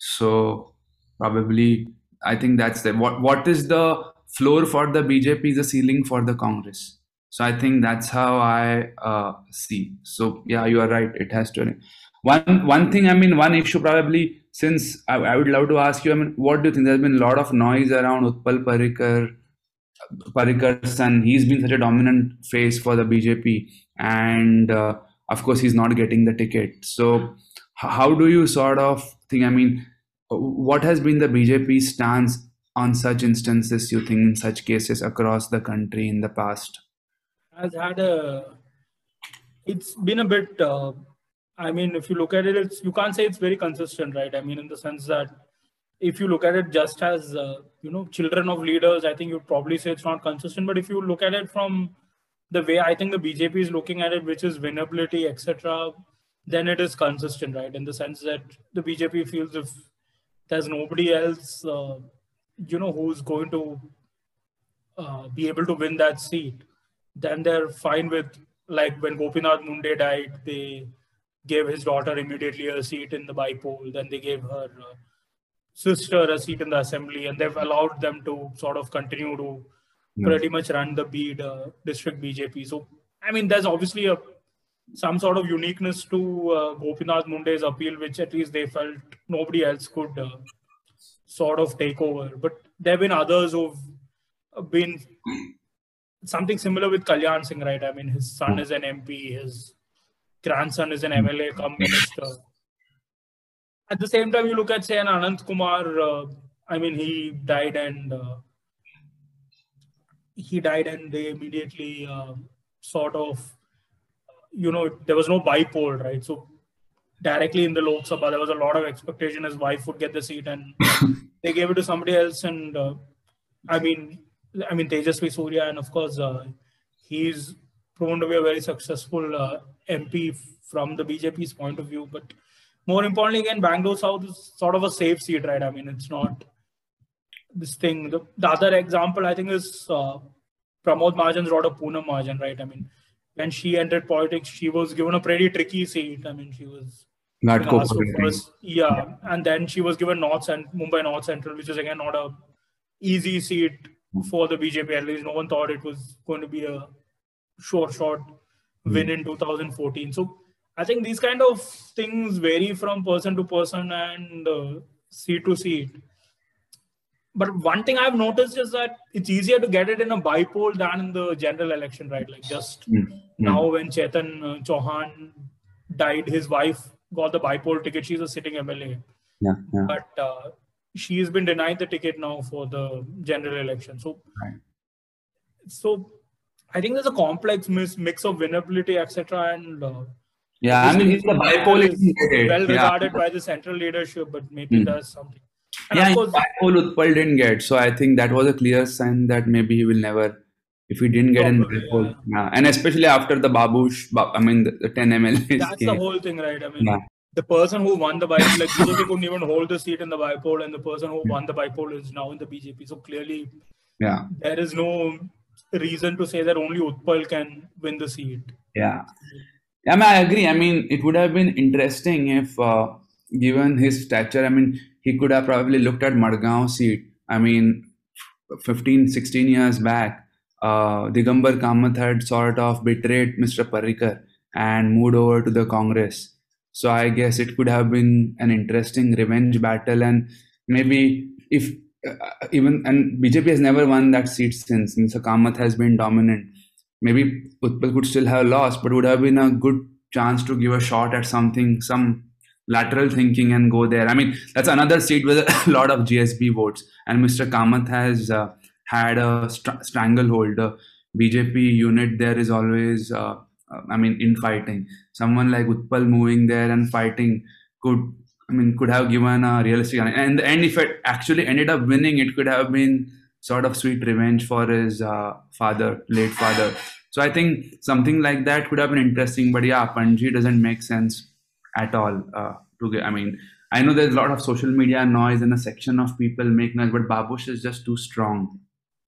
So probably, I think that's the what. What is the floor for the B J P? Is the ceiling for the Congress. So I think that's how I uh, see. So yeah, you are right. It has to. One one thing. I mean, one issue probably. Since I, I would love to ask you. I mean, what do you think? There's been a lot of noise around Utpal Parikar, Parikar's son. He's been such a dominant face for the B J P, and uh, of course, he's not getting the ticket. So h- how do you sort of think? I mean, what has been the B J P stance on such instances? You think in such cases across the country in the past? Has had a, it's been a bit, uh, I mean, if you look at it, it's, you can't say it's very consistent, right? I mean, in the sense that if you look at it just as, uh, you know, children of leaders, I think you'd probably say it's not consistent. But if you look at it from the way I think the B J P is looking at it, which is winnability, et cetera, then it is consistent, right? In the sense that the B J P feels if there's nobody else, uh, you know, who's going to uh, be able to win that seat, then they're fine with, like when Gopinath Munde died, they gave his daughter immediately a seat in the bypoll. Then they gave her uh, sister a seat in the assembly, and they've allowed them to sort of continue to pretty much run the Bid uh, district B J P. So, I mean, there's obviously a some sort of uniqueness to uh, Gopinath Munde's appeal, which at least they felt nobody else could uh, sort of take over. But there have been others who've been something similar with Kalyan Singh, right? I mean, his son is an M P, his grandson is an M L A come minister. At the same time, you look at, say, an Anant Kumar, uh, I mean, he died and uh, he died and they immediately uh, sort of, you know, there was no bypoll, right? So directly in the Lok Sabha, there was a lot of expectation his wife would get the seat, and they gave it to somebody else. And uh, I mean, I mean, Tejasvi Surya, and of course, uh, he's proven to be a very successful uh, M P from the B J P's point of view. But more importantly, again, Bangalore South is sort of a safe seat, right? I mean, it's not this thing. The, the other example, I think, is uh, Pramod Mahajan's daughter, Poonam Mahajan, right? I mean, when she entered politics, she was given a pretty tricky seat. I mean, she was asked for first, yeah, and then she was given North Cent- Mumbai North Central, which is again not a easy seat for the B J P. At least no one thought it was going to be a short, short win in two thousand fourteen. So I think these kind of things vary from person to person and uh, seat to seat. but one thing I've noticed is that it's easier to get it in a bypoll than in the general election, right? Like just mm. now when Chetan uh, Chauhan died, his wife got the bypoll ticket. She's a sitting M L A. Yeah, yeah. But uh, she's been denied the ticket now for the general election. So, right. so I think there's a complex mix, mix of winnability, et cetera. And uh, yeah, I mean, it's the bipolar is well regarded yeah. by the central leadership, but maybe mm. there's something. And yeah, of course, Bipole Utpal didn't get, so I think that was a clear sign that maybe he will never, if he didn't get probably, in Bipole. Yeah. Yeah. And especially after the Babush, I mean, the, the ten M L As. That's came. the whole thing, right? I mean, yeah. the person who won the bypoll, like B J P couldn't even hold the seat in the bypoll, and the person who won the bypoll is now in the B J P. So clearly, yeah, there is no reason to say that only Utpal can win the seat. Yeah. I mean, I agree. I mean, it would have been interesting if, uh, given his stature, I mean, he could have probably looked at Madgaon seat. I mean, fifteen, sixteen years back, uh, Digambar Kamath had sort of betrayed Mister Parrikar and moved over to the Congress. So I guess it could have been an interesting revenge battle. And maybe if uh, even, and B J P has never won that seat since, Mister Kamath has been dominant. Maybe Utpal could still have lost, but would have been a good chance to give a shot at something, some lateral thinking and go there. I mean, that's another seat with a lot of G S B votes. And Mister Kamath has uh, had a str- stranglehold. The B J P unit there is always, uh, I mean, infighting. Someone like Utpal moving there and fighting could, I mean, could have given a realistic, and in the end, if it actually ended up winning, it could have been sort of sweet revenge for his uh, father, late father. So I think something like that could have been interesting. But yeah, Panji doesn't make sense at all. Uh, to get, I mean, I know there's a lot of social media noise and a section of people make noise, but Babush is just too strong.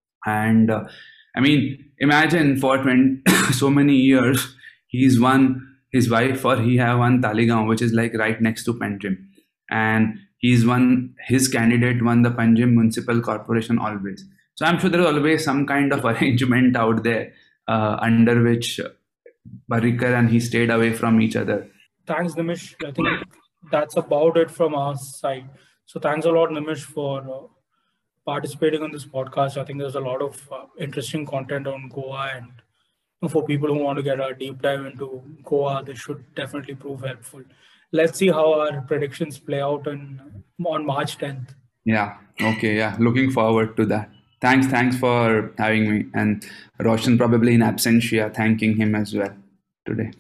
And uh, I mean, imagine for twenty so many years, he's won, his wife or he have won Talegaon, which is like right next to Panjim. And he's won, his candidate won the Panjim Municipal Corporation always. So I'm sure there's always some kind of arrangement out there uh, under which Parrikar and he stayed away from each other. Thanks, Nimish. I think that's about it from our side. So thanks a lot, Nimish, for uh, participating on this podcast. I think there's a lot of uh, interesting content on Goa, and for people who want to get a deep dive into Goa, this should definitely prove helpful. Let's see how our predictions play out on, on March tenth. Yeah. Okay. Yeah. Looking forward to that. Thanks. Thanks for having me. And Roshan probably in absentia, thanking him as well today.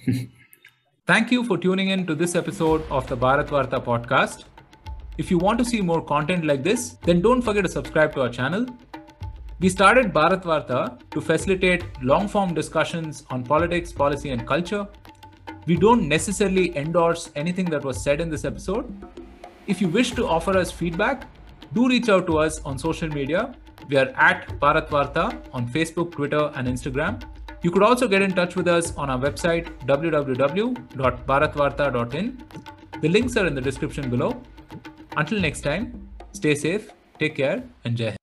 Thank you for tuning in to this episode of the Bharat Varta podcast. If you want to see more content like this, then don't forget to subscribe to our channel. We started Bharat Varta to facilitate long-form discussions on politics, policy, and culture. We don't necessarily endorse anything that was said in this episode. If you wish to offer us feedback, do reach out to us on social media. We are at Bharat Varta on Facebook, Twitter, and Instagram. You could also get in touch with us on our website w w w dot bharat varta dot in. The links are in the description below. Until next time, stay safe, take care, and Jai Hind.